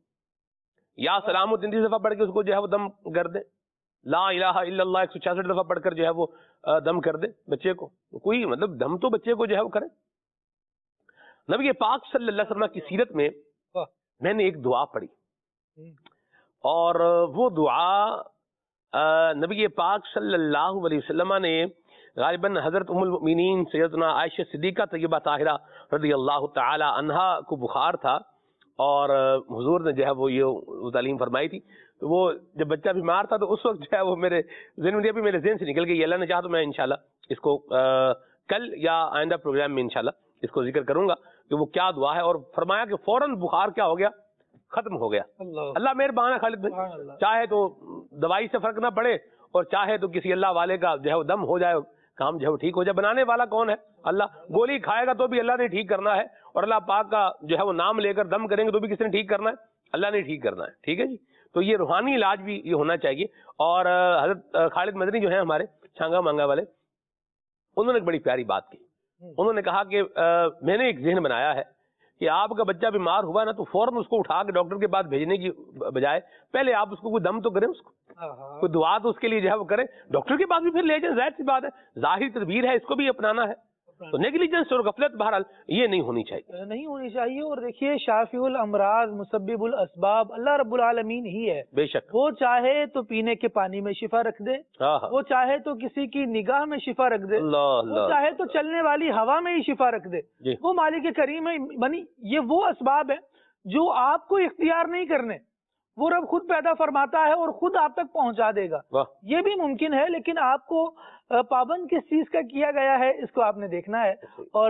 Speaker 2: یا سلام و تینتیس دفعہ پڑھ کے اس کو جو ہے وہ دم کر دیں, لا الہ الا اللہ ایک سو چھیاسٹھ دفعہ پڑھ کر جو ہے وہ دم کر دیں بچے کو. کوئی مطلب دم تو بچے کو جو ہے وہ کریں. نبی پاک صلی اللہ علیہ وسلم کی سیرت میں میں نے ایک دعا پڑھی, اور وہ دعا نبی پاک صلی اللہ علیہ وسلم نے غالباً حضرت ام المؤمنین سیدنا عائشہ صدیقہ طیبہ طاہرہ رضی اللہ تعالی عنہا کو بخار تھا, اور حضور نے جو ہے وہ یہ تعلیم فرمائی تھی. تو وہ جب بچہ بیمار تھا تو اس وقت جو ہے وہ میرے ذہن میں, ابھی میرے ذہن سے نکل گئی. اللہ نے چاہا تو میں انشاءاللہ اس کو کل یا آئندہ پروگرام میں انشاءاللہ اس کو ذکر کروں گا کہ وہ کیا دعا ہے. اور فرمایا کہ فوراً بخار کیا ہو گیا, ختم ہو گیا. اللہ مہربان ہے خالد بھائی, چاہے تو دوائی سے فرق نہ پڑے, اور چاہے تو کسی اللہ والے کا جو ہے وہ دم ہو جائے, کام جو ہے وہ ٹھیک ہو جائے. بنانے والا کون ہے؟ اللہ. گولی کھائے گا تو بھی اللہ نے ٹھیک کرنا ہے, اور اللہ پاک کا جو ہے وہ نام لے کر دم کریں گے تو بھی کسی نے ٹھیک کرنا ہے, اللہ نے ٹھیک کرنا ہے. ٹھیک ہے جی. تو یہ روحانی علاج بھی یہ ہونا چاہیے. اور حضرت خالد مدنی جو ہیں ہمارے چھانگا مانگا والے, انہوں نے ایک بڑی پیاری بات کی. انہوں نے کہا کہ میں نے ایک ذہن بنایا ہے کہ آپ کا بچہ بیمار ہوا نا تو فوراً اس کو اٹھا کے ڈاکٹر کے پاس بھیجنے کی بجائے پہلے آپ اس کو کوئی دم تو کریں، اس کو کوئی دعا تو اس کے لیے جو ہے وہ کریں، ڈاکٹر کے پاس بھی پھر لے جائیں، ظاہر سی بات ہے، ظاہری تدبیر ہے، اس کو بھی اپنانا ہے. تو نیگلیجنس اور غفلت بہرحال یہ نہیں ہونی چاہیے،
Speaker 5: نہیں ہونی چاہیے. اور دیکھیے شافی الامراض مسبب الاسباب اللہ رب العالمین ہی ہے.
Speaker 2: بے شک.
Speaker 5: وہ چاہے تو پینے کے پانی میں شفا رکھ دے،
Speaker 2: ہاں ہاں.
Speaker 5: وہ چاہے تو کسی کی نگاہ میں شفا رکھ دے،
Speaker 2: اللہ
Speaker 5: وہ
Speaker 2: اللہ.
Speaker 5: چاہے تو چلنے والی ہوا میں ہی شفا رکھ دے.
Speaker 2: جی.
Speaker 5: وہ مالک کریم ہے. بنی یہ وہ اسباب ہے جو آپ کو اختیار نہیں کرنے، وہ رب خود پیدا فرماتا ہے اور خود آپ تک پہنچا دے گا.
Speaker 2: واہ.
Speaker 5: یہ بھی ممکن ہے، لیکن آپ کو پابند کس چیز کا کیا گیا ہے اس کو آپ نے دیکھنا ہے، اور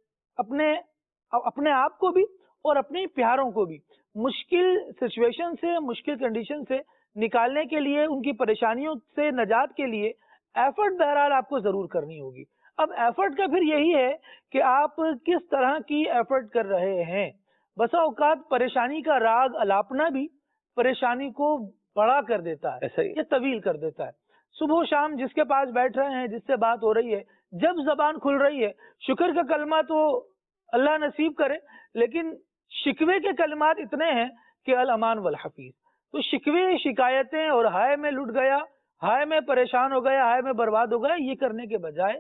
Speaker 5: اپنے اپنے آپ کو بھی اور اپنے پیاروں کو بھی مشکل سچویشن سے، مشکل کنڈیشن سے نکالنے کے لیے، ان کی پریشانیوں سے نجات کے لیے ایفرٹ بہرحال آپ کو ضرور کرنی ہوگی. اب ایفرٹ کا پھر یہی ہے کہ آپ کس طرح کی ایفرٹ کر رہے ہیں. بسا اوقات پریشانی کا راگ الاپنا بھی پریشانی کو بڑا کر دیتا ہے، یہ طویل کر دیتا ہے. صبح و شام جس کے پاس بیٹھ رہے ہیں، جس سے بات ہو رہی ہے، جب زبان کھل رہی ہے شکر کا کلمہ تو اللہ نصیب کرے، لیکن شکوے کے کلمات اتنے ہیں کہ الامان والحفیظ. تو شکوے، شکایتیں اور ہائے میں لٹ گیا، ہائے میں پریشان ہو گیا، ہائے میں برباد ہو گیا، یہ کرنے کے بجائے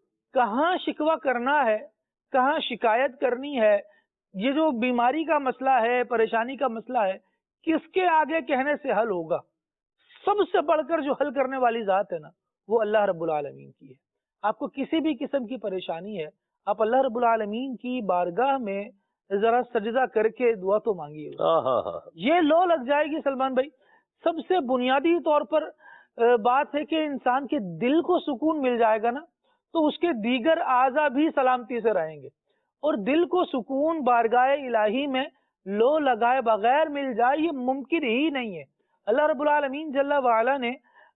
Speaker 5: کہاں شکوہ کرنا ہے، کہاں شکایت کرنی ہے. یہ جو بیماری کا مسئلہ ہے، پریشانی کا مسئلہ ہے، کس کے آگے کہنے سے حل ہوگا؟ سب سے بڑھ کر جو حل کرنے والی ذات ہے نا، وہ اللہ رب العالمین کی ہے. آپ کو کسی بھی قسم کی پریشانی ہے، آپ اللہ رب العالمین کی بارگاہ میں ذرا سجدہ کر کے دعا تو مانگیے. یہ لو لگ جائے گی سلمان بھائی. سب سے بنیادی طور پر بات ہے کہ انسان کے دل کو سکون مل جائے گا نا، تو اس کے دیگر اعضاء بھی سلامتی سے رہیں گے. اور دل کو سکون بارگاہ الہی میں لو لگائے بغیر مل جائے، یہ ممکن ہی نہیں ہے. اللہ رب العالمین جل وعلا نے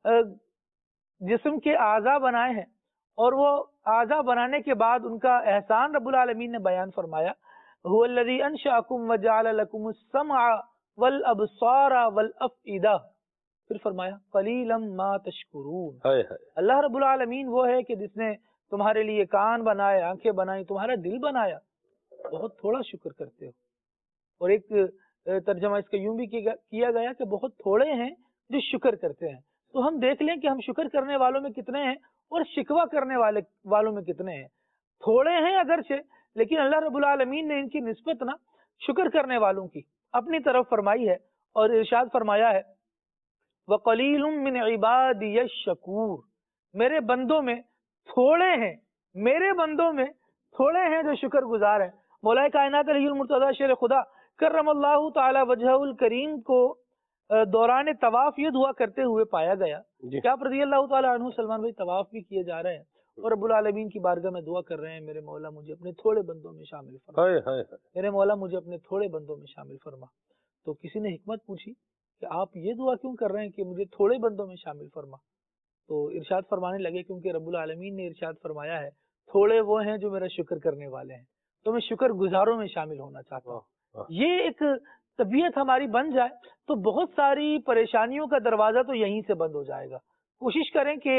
Speaker 5: جسم کے اعضاء بنائے ہیں، اور وہ اعضاء بنانے کے بعد ان کا احسان رب العالمین نے بیان فرمایا. هو الذی انشأکم وجعل لکم السمع والابصار والافئدہ. پھر فرمایا قلیلا ما تشکرون. اللہ رب العالمین وہ ہے کہ جس نے تمہارے لیے کان بنائے، آنکھیں بنائی، تمہارا دل بنایا، بہت تھوڑا شکر کرتے ہو. اور ایک ترجمہ اس کا یوں بھی کیا گیا کہ بہت تھوڑے ہیں جو شکر کرتے ہیں. تو ہم دیکھ لیں کہ ہم شکر کرنے والوں میں کتنے ہیں اور شکوہ کرنے والے والوں میں کتنے ہیں. تھوڑے ہیں اگرچہ، لیکن اللہ رب العالمین نے ان کی نسبت نا شکر کرنے والوں کی اپنی طرف فرمائی ہے، اور ارشاد فرمایا ہے وَقَلِيلٌ مِّنْ عِبَادِيَ الشَّكُورُ. میرے بندوں میں تھوڑے ہیں، میرے بندوں میں تھوڑے ہیں جو شکر گزار ہیں. مولا کائنات علی المرتضیٰ شیر خدا کرم اللہ تعالی وجہ الکریم کو دوران طواف یہ دعا کرتے ہوئے پایا گیا کہ آپ رضی اللہ تعالی عنہ سلمان بھائی طواف بھی کیے جا رہے ہیں اور رب العالمین کی بارگاہ میں دعا کر رہے ہیں، میرے مولا مجھے اپنے تھوڑے بندوں میں شامل فرما، میرے مولا مجھے اپنے تھوڑے بندوں میں شامل فرما. تو کسی نے حکمت پوچھی کہ آپ یہ دعا کیوں کر رہے ہیں کہ مجھے تھوڑے بندوں میں شامل فرما؟ تو ارشاد فرمانے لگے کیونکہ رب العالمین نے ارشاد فرمایا ہے تھوڑے وہ ہیں جو میرا شکر کرنے والے ہیں، تو میں شکر گزاروں میں شامل ہونا چاہتا ہوں. یہ ایک طبیعت ہماری بن جائے تو بہت ساری پریشانیوں کا دروازہ تو یہیں سے بند ہو جائے گا. کوشش کریں کہ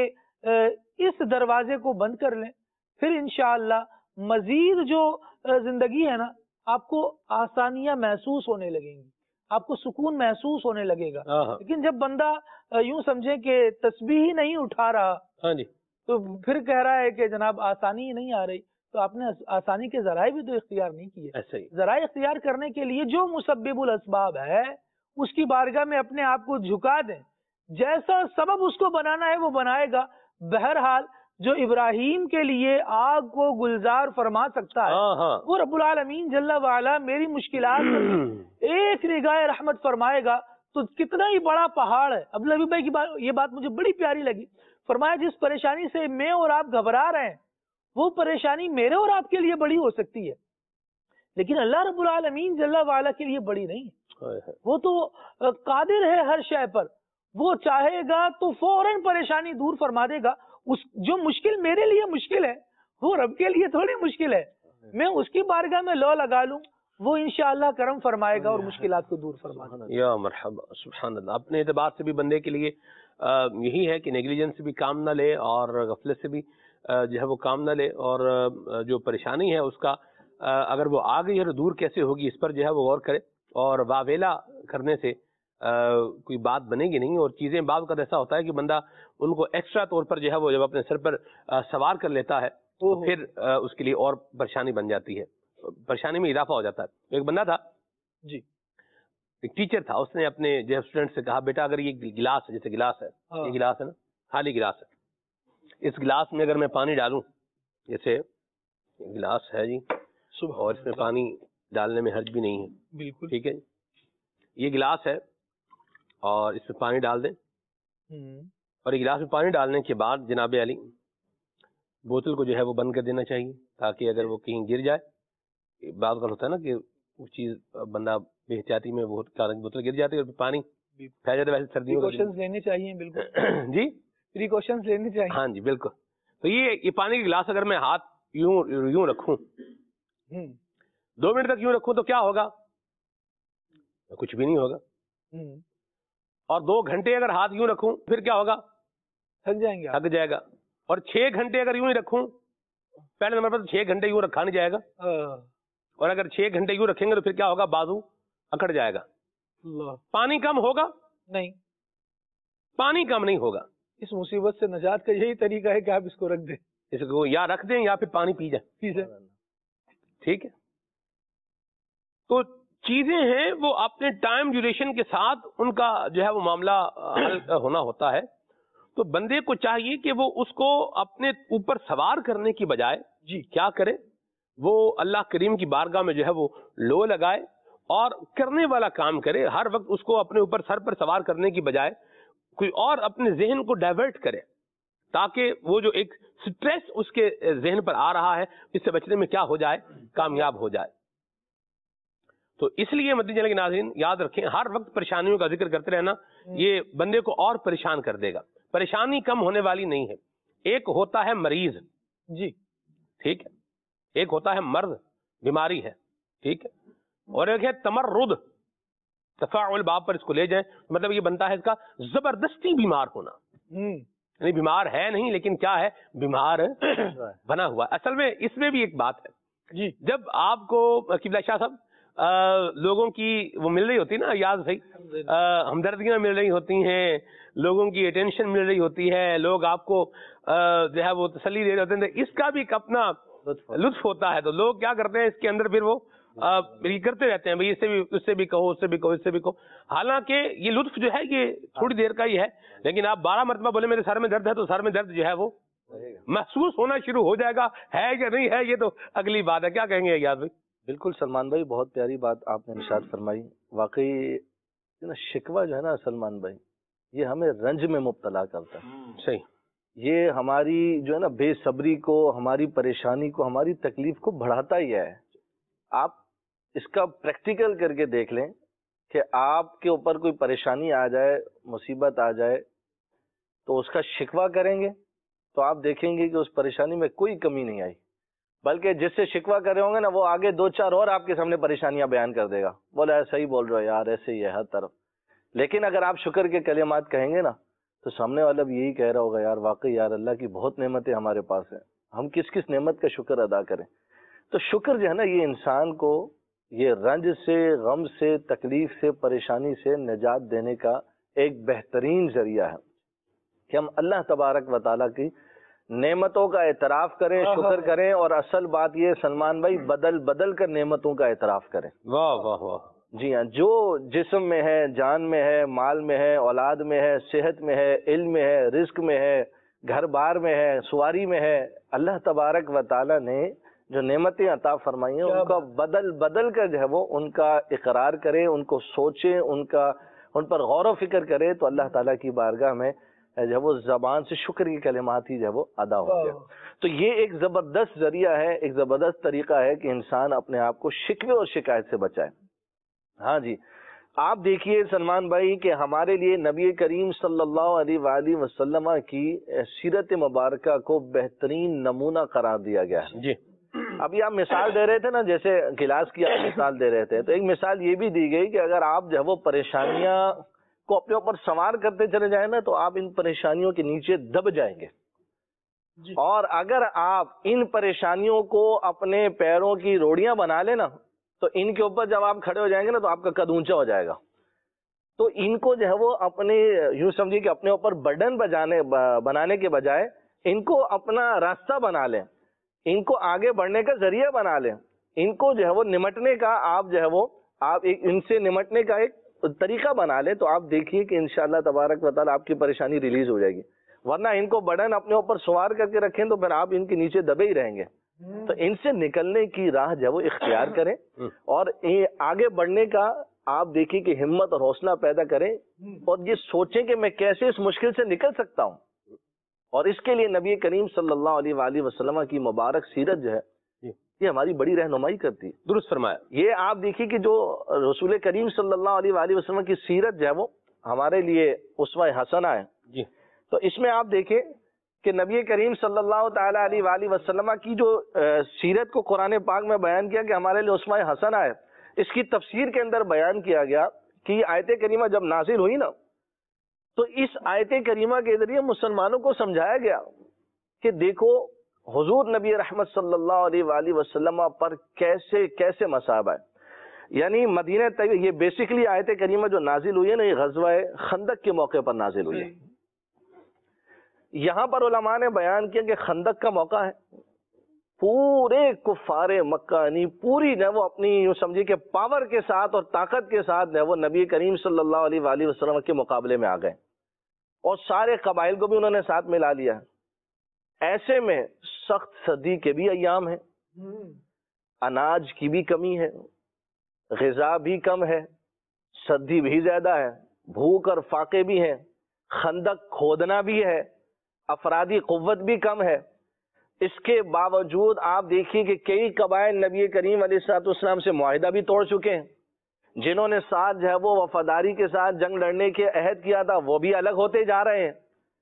Speaker 5: اس دروازے کو بند کر لیں، پھر انشاءاللہ مزید جو زندگی ہے نا آپ کو آسانیاں محسوس ہونے لگیں گی، آپ کو سکون محسوس ہونے لگے گا. لیکن جب بندہ یوں سمجھے کہ تسبیح ہی نہیں اٹھا رہا تو پھر کہہ رہا ہے کہ جناب آسانی ہی نہیں آ رہی، تو آپ نے آسانی کے ذرائع بھی تو اختیار نہیں کیے. ذرائع اختیار کرنے کے لیے جو مسبب الاسباب ہے اس کی بارگاہ میں اپنے آپ کو جھکا دیں، جیسا سبب اس کو بنانا ہے وہ بنائے گا. بہرحال جو ابراہیم کے لیے آگ کو گلزار فرما سکتا ہے وہ رب العالمین جل وعلا میری مشکلات پر ایک نگاہ رحمت فرمائے گا تو کتنا ہی بڑا پہاڑ ہے. اب لبی بھائی کی بات، یہ بات مجھے بڑی پیاری لگی. فرمایا جس پریشانی سے میں اور آپ گھبرا رہے ہیں وہ پریشانی میرے اور آپ کے لیے بڑی ہو سکتی ہے، لیکن اللہ رب العالمین جل وعلا کے لیے بڑی نہیں ہے. وہ تو قادر ہے ہر شے پر، وہ چاہے گا تو فوراً پریشانی دور فرما دے گا. اس جو مشکل میرے لیے مشکل ہے وہ رب کے لیے تھوڑی مشکل ہے. میں اس کی بارگاہ میں لو لگا لوں، وہ انشاءاللہ کرم فرمائے گا اور مشکلات کو دور فرما دے گا.
Speaker 2: یا مرحبا، سبحان اللہ. اپنے اعتبار سے بھی بندے کے لیے یہی ہے کہ نیگلیجنس سے بھی کام نہ لے اور غفلت سے بھی جو ہے وہ کام نہ لے، اور جو پریشانی ہے اس کا اگر وہ آ گئی ہے تو دور کیسے ہوگی اس پر جو ہے وہ غور کرے، اور واویلا کرنے سے کوئی بات بنے گی نہیں. اور چیزیں بعض اوقات ایسا ہوتا ہے کہ بندہ ان کو ایکسٹرا طور پر جو ہے وہ جب اپنے سر پر سوار کر لیتا ہے تو پھر اس کے لیے اور پریشانی بن جاتی ہے، پریشانی میں اضافہ ہو جاتا ہے. ایک بندہ تھا
Speaker 5: جی،
Speaker 2: ایک ٹیچر تھا، اس نے اپنے جو اسٹوڈنٹ سے کہا بیٹا اگر یہ گلاس ہے، جیسے گلاس ہے، یہ گلاس ہے نا، خالی گلاس ہے، اس گلاس میں اگر میں پانی ڈالوں، جیسے گلاس ہے جی اور اس میں پانی ڈالنے میں حرج بھی نہیں ہے،
Speaker 5: بالکل
Speaker 2: ٹھیک ہے، یہ گلاس ہے اور اس میں پانی ڈال دیں، اور یہ گلاس میں پانی ڈالنے کے بعد جناب علی بوتل کو جو ہے وہ بند کر دینا چاہیے، تاکہ اگر وہ کہیں گر جائے، بعض اوقات ہوتا ہے نا کہ وہ چیز بندہ بے احتیاطی میں وہ بوتل گر جاتی ہے اور پانی پھیل جاتا ہے. ویسے سردیوں میں
Speaker 5: پریکاشنز لینے چاہیے، بالکل
Speaker 2: جی
Speaker 5: پریکاشنز لینے چاہیے.
Speaker 2: ہاں جی بالکل. تو یہ یہ پانی کا گلاس اگر میں ہاتھ یوں یوں رکھوں، دو منٹ تک یوں رکھوں تو کیا ہوگا؟ کچھ بھی نہیں ہوگا. اور دو گھنٹے اگر ہاتھ یوں رکھوں پھر کیا ہوگا؟
Speaker 5: تھک جائیں گے،
Speaker 2: تھک جائے گا. اور چھ گھنٹے اگر یوں ہی رکھوں، پہلے نمبر پر چھ گھنٹے یوں رکھا نہیں جائے گا، اور اگر چھ گھنٹے یوں رکھیں گے تو پھر کیا ہوگا؟ بازو اکڑ جائے گا. پانی کم ہوگا
Speaker 5: نہیں،
Speaker 2: پانی کم نہیں ہوگا.
Speaker 5: اس مصیبت سے نجات کا یہی طریقہ ہے کہ آپ اس کو رکھ دیں،
Speaker 2: اس کو یا رکھ دیں یا پھر پانی پی جائیں،
Speaker 5: پی جائیں.
Speaker 2: ٹھیک ہے. تو چیزیں ہیں وہ اپنے ٹائم ڈیوریشن کے ساتھ ان کا جو ہے وہ معاملہ حل ہونا ہوتا ہے. تو بندے کو چاہیے کہ وہ اس کو اپنے اوپر سوار کرنے کی بجائے جی کیا کرے، وہ اللہ کریم کی بارگاہ میں جو ہے وہ لو لگائے اور کرنے والا کام کرے. ہر وقت اس کو اپنے اوپر سر پر سوار کرنے کی بجائے کوئی اور اپنے ذہن کو ڈائیورٹ کرے، تاکہ وہ جو ایک سٹریس اس کے ذہن پر آ رہا ہے اس سے بچنے میں کیا ہو جائے؟ کامیاب ہو جائے. تو اس لیے مدنی چینل کے ناظرین یاد رکھیں، ہر وقت پریشانیوں کا ذکر کرتے رہنا یہ بندے کو اور پریشان کر دے گا. پریشانی کم ہونے والی نہیں ہے. ایک ہوتا ہے مریض، جی ٹھیک ہے، ایک ہوتا ہے مرض، بیماری ہے، ٹھیک ہے، اور ایک ہے تمرد. تفاعل باب پر اس کو لے جائیں، مطلب یہ بنتا ہے اس کا زبردستی بیمار ہونا، یعنی بیمار ہے نہیں لیکن کیا ہے؟ بیمار بنا ہوا. اصل میں اس میں بھی ایک بات ہے جی، جب آپ کو قبلہ شاہ صاحب لوگوں کی وہ مل رہی ہوتی ہے نا، یاد صحیح ہمدردیاں مل رہی ہوتی ہیں، لوگوں کی اٹینشن مل رہی ہوتی ہے، لوگ آپ کو جو ہے وہ تسلی دے رہے ہوتے ہیں، اس کا بھی ایک اپنا لطف ہوتا ہے. تو لوگ کیا کرتے ہیں اس کے اندر پھر وہ یہ کرتے رہتے ہیں، بھائی اس سے بھی اس سے بھی کہو، اس سے بھی کہو، اس سے بھی کہو. حالانکہ یہ لطف جو ہے یہ تھوڑی دیر کا ہی ہے، لیکن آپ بارہ مرتبہ بولے میرے سر میں درد ہے تو سر میں درد جو ہے وہ محسوس ہونا شروع ہو جائے گا. ہے یا نہیں ہے یہ تو اگلی بات ہے. کیا کہیں گے یاد بھائی؟
Speaker 6: بالکل سلمان بھائی، بہت پیاری بات آپ نے ارشاد فرمائی. واقعی شکوہ جو ہے نا سلمان بھائی، یہ ہمیں رنج میں مبتلا کرتا ہے.
Speaker 2: صحیح.
Speaker 6: یہ ہماری جو ہے نا بے صبری کو، ہماری پریشانی کو، ہماری تکلیف کو بڑھاتا ہی ہے. آپ اس کا پریکٹیکل کر کے دیکھ لیں کہ آپ کے اوپر کوئی پریشانی آ جائے، مصیبت آ جائے، تو اس کا شکوہ کریں گے تو آپ دیکھیں گے کہ اس پریشانی میں کوئی کمی نہیں آئی، بلکہ جس سے شکوہ کر رہے ہوں گے نا وہ آگے دو چار اور آپ کے سامنے پریشانیاں بیان کر دے گا، بولا ایسا ہی بول رہے ہو یار، ایسے ہی ہے ہر طرف. لیکن اگر آپ شکر کے کلمات کہیں گے نا تو سامنے والا بھی یہی کہہ رہا ہوگا، یار واقعی یار اللہ کی بہت نعمتیں ہمارے پاس ہیں، ہم کس کس نعمت کا شکر ادا کریں. تو شکر جو ہے نا یہ انسان کو یہ رنج سے، غم سے، تکلیف سے، پریشانی سے نجات دینے کا ایک بہترین ذریعہ ہے کہ ہم اللہ تبارک و تعالیٰ کی نعمتوں کا اعتراف کریں، شکر کریں. اور اصل بات یہ سلمان بھائی، بدل بدل کر نعمتوں کا اعتراف کریں.
Speaker 2: واہ واہ واہ.
Speaker 6: جی ہاں، جو جسم میں ہے، جان میں ہے، مال میں ہے، اولاد میں ہے، صحت میں ہے، علم میں ہے، رزق میں ہے، گھر بار میں ہے، سواری میں ہے، اللہ تبارک و تعالیٰ نے جو نعمتیں عطا فرمائی ہیں ان کا بدل بدل کر جو ہے وہ ان کا اقرار کرے، ان کو سوچے، ان کا ان پر غور و فکر کرے، تو اللہ تعالیٰ کی بارگاہ میں جو ہے وہ زبان سے شکر کی کلمات ہی جو ہے وہ ادا ہو گیا. تو یہ ایک زبردست ذریعہ ہے، ایک زبردست طریقہ ہے کہ انسان اپنے آپ کو شکوے اور شکایت سے بچائے. ہاں جی، آپ دیکھیے سلمان بھائی کہ ہمارے لیے نبی کریم صلی اللہ علیہ وآلہ وسلم کی سیرت مبارکہ کو بہترین نمونہ قرار دیا گیا ہے.
Speaker 2: جی
Speaker 6: ابھی آپ مثال دے رہے تھے نا، جیسے گلاس کی آپ مثال دے رہے تھے، تو ایک مثال یہ بھی دی گئی کہ اگر آپ جو ہے وہ پریشانیاں کو اپنے اوپر سوار کرتے چلے جائیں نا تو آپ ان پریشانیوں کے نیچے دب جائیں گے. اور اگر آپ ان پریشانیوں کو اپنے پیروں کی روڑیاں بنا لیں نا تو ان کے اوپر جب آپ کھڑے ہو جائیں گے نا تو آپ کا قد اونچا ہو جائے گا. تو ان کو جو ہے وہ اپنے یوں سمجھیے کہ اپنے اوپر برڈن بجانے بنانے کے بجائے ان کو اپنا راستہ بنا لیں, ان کو آگے بڑھنے کا ذریعہ بنا لیں, ان کو جو ہے وہ نمٹنے کا آپ جو ہے وہ آپ ایک ان سے نمٹنے کا ایک طریقہ بنا لیں. تو آپ دیکھیے کہ انشاءاللہ تبارک و تعالیٰ آپ کی پریشانی ریلیز ہو جائے گی. ورنہ ان کو برڈن اپنے اوپر سوار کر کے رکھیں تو پھر آپ ان کے نیچے دبے ہی رہیں گے. تو ان سے نکلنے کی راہ جو ہے وہ اختیار کریں اور آگے بڑھنے کا آپ دیکھیں کہ ہمت اور حوصلہ پیدا کریں اور یہ سوچیں کہ میں کیسے اس مشکل سے نکل سکتا ہوں. اور اس کے لیے نبی کریم صلی اللہ علیہ وآلہ وسلم کی مبارک سیرت جو ہے یہ ہماری بڑی رہنمائی کرتی ہے.
Speaker 2: درست فرمایا.
Speaker 6: یہ آپ دیکھیے کہ جو رسول کریم صلی اللہ علیہ وآلہ وسلم کی سیرت جو ہے وہ ہمارے لیے اسوہ حسنہ ہے جی. تو اس میں آپ دیکھیں کہ نبی کریم صلی اللہ تعالی علیہ وآلہ وسلم کی جو سیرت کو قرآن پاک میں بیان کیا کہ ہمارے لیے اسوہ حسنہ ہے, اس کی تفسیر کے اندر بیان کیا گیا کہ یہ آیت کریمہ جب نازل ہوئی نا تو اس آیت کریمہ کے ذریعے مسلمانوں کو سمجھایا گیا کہ دیکھو حضور نبی رحمت صلی اللہ علیہ وآلہ وسلم پر کیسے کیسے مصائب آئے. یعنی مدینہ طیبہ یہ بیسیکلی آیت کریمہ جو نازل ہوئی ہے نا یہ غزوہ خندق کے موقع پر نازل ہوئی ہے. یہاں پر علماء نے بیان کیا کہ خندق کا موقع ہے, پورے کفار مکہ یعنی پوری جو وہ اپنی یوں سمجھے کہ پاور کے ساتھ اور طاقت کے ساتھ جو وہ نبی کریم صلی اللہ علیہ وآلہ وسلم کے مقابلے میں آ گئے اور سارے قبائل کو بھی انہوں نے ساتھ ملا لیا. ایسے میں سخت سردی کے بھی ایام ہیں, اناج کی بھی کمی ہے, غذا بھی کم ہے, سردی بھی زیادہ ہے, بھوک اور فاقے بھی ہیں, خندق کھودنا بھی ہے, افرادی قوت بھی کم ہے. اس کے باوجود آپ دیکھیے کہ کئی قبائل نبی کریم علیہ الصلوۃ والسلام سے معاہدہ بھی توڑ چکے ہیں, جنہوں نے ساتھ جو ہے وہ وفاداری کے ساتھ جنگ لڑنے کے عہد کیا تھا وہ بھی الگ ہوتے جا رہے ہیں.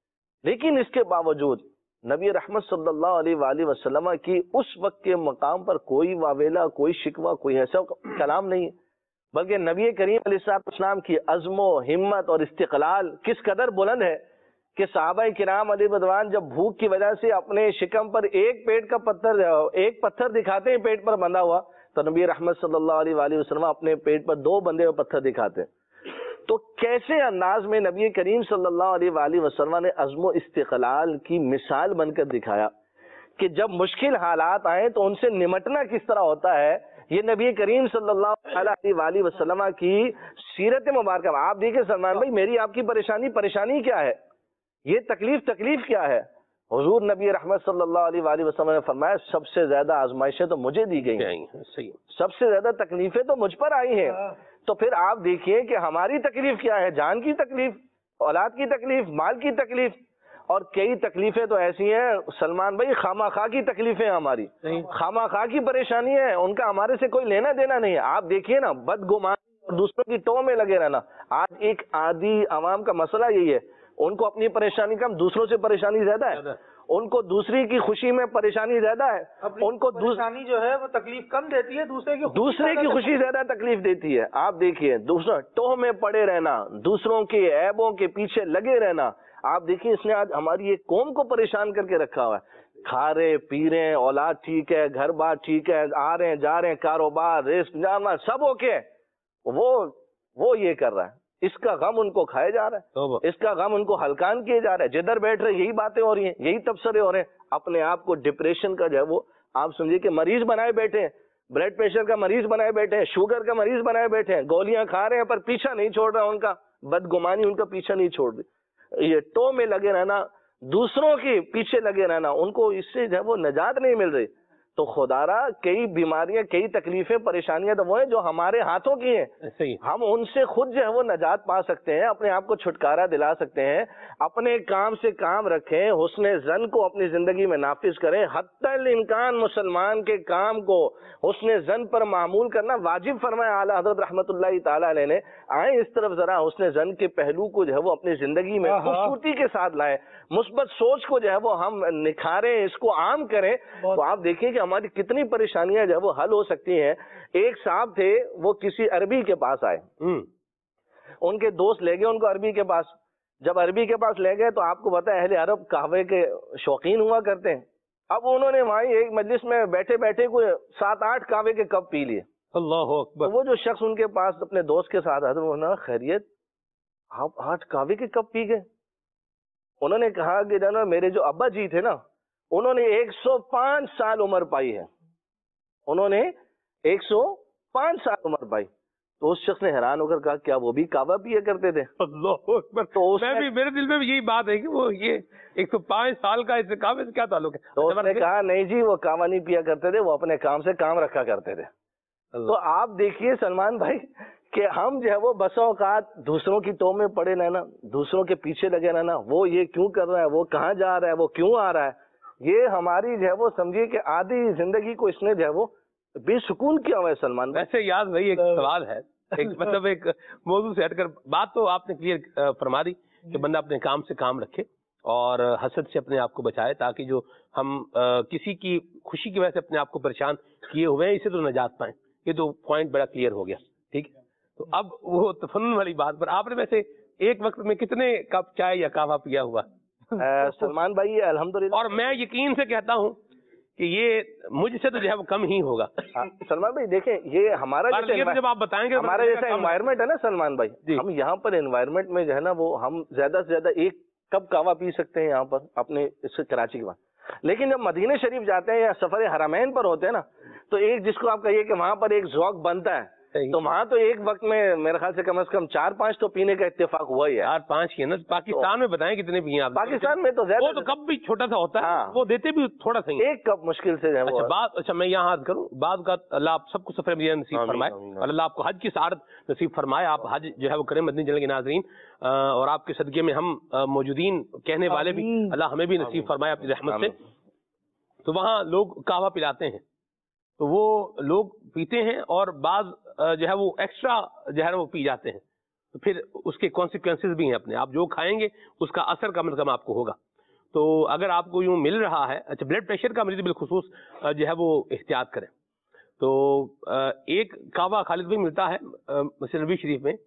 Speaker 6: لیکن اس کے باوجود نبی رحمت صلی اللہ علیہ وآلہ وسلم کی اس وقت کے مقام پر کوئی واویلا, کوئی شکوہ, کوئی ایسا کلام نہیں, بلکہ نبی کریم علیہ الصلوۃ والسلام کی عزم و ہمت اور استقلال کس قدر بلند ہے کہ صحابہ کرام علیہ رضوان جب بھوک کی وجہ سے اپنے شکم پر ایک پیٹ کا پتھر ایک پتھر دکھاتے ہیں پیٹ پر بندھا ہوا تو نبی رحمت صلی اللہ علیہ وآلہ وسلم اپنے پیٹ پر دو بندھے ہوئے پتھر دکھاتے ہیں. تو کیسے انداز میں نبی کریم صلی اللہ علیہ وآلہ وسلم نے عزم و استقلال کی مثال بن کر دکھایا کہ جب مشکل حالات آئیں تو ان سے نمٹنا کس طرح ہوتا ہے. یہ نبی کریم صلی اللہ علیہ وآلہ وسلم کی سیرت مبارکہ. آپ دیکھیں سلمان بھائی, میری آپ کی پریشانی پریشانی کیا ہے, یہ تکلیف تکلیف کیا ہے. حضور نبی رحمت صلی اللہ علیہ وآلہ وسلم نے فرمایا سب سے زیادہ آزمائشیں تو مجھے دی گئی ہیں, سب سے زیادہ تکلیفیں تو مجھ پر آئی ہیں. تو پھر آپ دیکھیے کہ ہماری تکلیف کیا ہے, جان کی تکلیف, اولاد کی تکلیف, مال کی تکلیف, اور کئی تکلیفیں تو ایسی ہیں سلمان بھائی خواہ خواہ کی تکلیفیں ہماری, خواہ خواہ کی پریشانی ہے, ان کا ہمارے سے کوئی لینا دینا نہیں ہے. آپ دیکھیے نا بدگمان اور دوسروں کی ٹو میں لگے رہنا. آج ایک عادی عوام کا مسئلہ یہی ہے, ان کو اپنی پریشانی کم, دوسروں سے پریشانی زیادہ ہے, ان کو دوسری کی خوشی میں پریشانی زیادہ ہے, ان کو
Speaker 5: پریشانی جو ہے وہ تکلیف کم دیتی ہے, دوسرے کی
Speaker 6: دوسرے کی خوشی زیادہ تکلیف دیتی ہے. آپ دیکھیے دوسرا ٹوہ میں پڑے رہنا, دوسروں کے عیبوں کے پیچھے لگے رہنا. آپ دیکھیے اس نے آج ہماری ایک قوم کو پریشان کر کے رکھا ہوا ہے. کھا رہے پی رہے, اولاد ٹھیک ہے, گھر بار ٹھیک ہے, آ رہے ہیں جا رہے ہیں, کاروبار رزق جانا سب اوکے, وہ وہ یہ کر رہا ہے, اس کا غم ان کو کھائے جا رہا ہے, اس کا غم ان کو ہلکان کیے جا رہا ہے. جدھر بیٹھ رہے یہی باتیں ہو رہی ہیں, یہی تبصرے ہو رہے ہیں. اپنے آپ کو ڈپریشن کا جو ہے وہ آپ سمجھیے کہ مریض بنائے بیٹھے ہیں, بلڈ پریشر کا مریض بنائے بیٹھے ہیں, شوگر کا مریض بنائے بیٹھے ہیں, گولیاں کھا رہے ہیں پر پیچھا نہیں چھوڑ رہا ان کا, بدگمانی ان کا پیچھا نہیں چھوڑ رہی. یہ ٹو میں لگے رہنا, دوسروں کے پیچھے لگے رہنا, ان کو اس سے جو ہے وہ نجات نہیں مل رہی. تو خدا را کئی بیماریاں, کئی تکلیفیں, پریشانیاں تو وہ ہیں جو ہمارے ہاتھوں کی ہیں. ہم ان سے خود جو ہے وہ نجات پا سکتے ہیں, اپنے آپ کو چھٹکارا دلا سکتے ہیں. اپنے کام سے کام رکھیں, حسن زن کو اپنی زندگی میں نافذ کریں. حتی الامکان مسلمان کے کام کو حسن زن پر معمول کرنا واجب فرمایا اعلیٰ حضرت رحمت اللہ تعالیٰ علیہ نے. آئیں اس طرف ذرا حسن زن کے پہلو کو جو ہے وہ اپنی زندگی میں خوبصورتی کے ساتھ لائیں, مثبت سوچ کو جو ہے وہ ہم نکھاریں, اس کو عام کریں. تو آپ دیکھیں کہ ہماری کتنی پریشانیاں جو ہے وہ حل ہو سکتی ہیں. ایک صاحب تھے, وہ کسی عربی کے پاس آئے, ان کے دوست لے گئے ان کو عربی کے پاس. جب عربی کے پاس لے گئے تو آپ کو پتا ہے اہل عرب قہوے کے شوقین ہوا کرتے ہیں. اب انہوں نے وہاں ایک مجلس میں بیٹھے بیٹھے کوئی سات آٹھ قہوے کے کپ پی لیے.
Speaker 2: اللہ اکبر.
Speaker 6: تو وہ جو شخص ان کے پاس اپنے دوست کے ساتھ آتا انہوں نے خیریت آپ آٹھ قہوے کے کپ پی گئے. انہوں نے کہا کہ جناب میرے جو ابا جی تھے نا انہوں نے ایک سو پانچ سال عمر پائی ہے. انہوں نے ایک سو پانچ سال عمر پائی. تو اس شخص نے حیران ہو کر کہا کیا وہ بھی قہوہ پیا کرتے تھے؟
Speaker 2: اللہ اکبر.
Speaker 6: تو اس
Speaker 2: میں بھی میرے دل میں بھی یہی بات ہے کہ وہ یہ ایک سو پانچ سال کا اس قہوے سے کیا تعلق ہے؟
Speaker 6: تو اس نے کہا نہیں جی وہ قہوہ نہیں پیا کرتے تھے, وہ اپنے کام سے کام رکھا کرتے تھے. تو آپ دیکھیے سلمان بھائی کہ ہم جو ہے وہ بسا اوقات دوسروں کی تو میں پڑے رہنا, دوسروں کے پیچھے لگے رہنا, وہ یہ کیوں کر رہا ہے, وہ کہاں جا رہا ہے, وہ کیوں آ رہا ہے, یہ ہماری جو ہے وہ سمجھیے کہ آدھی زندگی کو اس نے جو ہے وہ بے سکون کیا ہوا ہے. سلمان بھائی
Speaker 2: ویسے یاد بھائی ایک سوال ہے, ایک مطلب ایک موضوع سے ہٹ کر بات تو آپ نے کلیئر فرما دی کہ بندہ اپنے کام سے کام رکھے اور حسد سے اپنے آپ کو بچائے تاکہ جو ہم کسی کی خوشی کی وجہ سے اپنے آپ کو پریشان کیے ہوئے ہیں اسے تو نجات پائیں. یہ تو پوائنٹ بڑا کلیئر ہو گیا. ٹھیک ہے, تو اب وہ تفنن والی بات پر آپ نے ویسے ایک وقت میں کتنے کپ چائے یا قہوہ پیا ہوا؟
Speaker 6: سلمان بھائی الحمدللہ,
Speaker 2: اور میں یقین سے کہتا ہوں کہ یہ مجھ سے تو جو ہے وہ کم ہی ہوگا.
Speaker 6: سلمان بھائی دیکھیں یہ ہمارا
Speaker 2: جب آپ بتائیں گے
Speaker 6: ہمارا جیسا انوائرمنٹ ہے نا سلمان بھائی, ہم یہاں پر انوائرمنٹ میں جو ہے نا وہ ہم زیادہ سے زیادہ ایک کپ قہوہ پی سکتے ہیں یہاں پر اپنے اس کراچی کے بعد. لیکن جب مدینہ شریف جاتے ہیں یا سفر حرمین پر ہوتے ہیں نا تو ایک جس کو آپ کہیے کہ وہاں پر ایک ذوق بنتا ہے, تو وہاں تو ایک وقت میں میرے خیال سے کم از کم چار پانچ تو پینے کا اتفاق ہوا ہی ہے.
Speaker 2: چار پانچ کی نا. پاکستان میں بتائیں کتنے پیے آپ؟
Speaker 6: پاکستان میں تو
Speaker 2: وہ تو کپ بھی چھوٹا سا ہوتا ہے, وہ دیتے بھی تھوڑا سا
Speaker 6: ایک کپ مشکل سے.
Speaker 2: اچھا بات, اچھا میں یہاں حد کروں, بعد کا اللہ آپ سب کو سفر مدینہ نصیب فرمائے اور اللہ آپ کو حج کی سعادت نصیب فرمائے. آپ حج جو ہے وہ کریں مدنی چینل کے ناظرین, اور آپ کے صدقے میں ہم موجودین کہنے والے بھی اللہ ہمیں بھی نصیب فرمائے اپنی رحمت سے. تو وہاں لوگ قہوہ پلاتے ہیں تو وہ لوگ پیتے ہیں اور بعض جو ہے وہ ایکسٹرا جو ہے وہ پی جاتے ہیں, تو پھر اس کے کانسیکوینسز بھی ہیں اپنے. آپ جو کھائیں گے اس کا اثر کم از کم آپ کو ہوگا. تو اگر آپ کو یوں مل رہا ہے, اچھا بلڈ پریشر کا مریض بالخصوص جو ہے وہ احتیاط کریں. تو ایک قہوہ خالد بھی ملتا ہے مسجد نبوی شریف میں,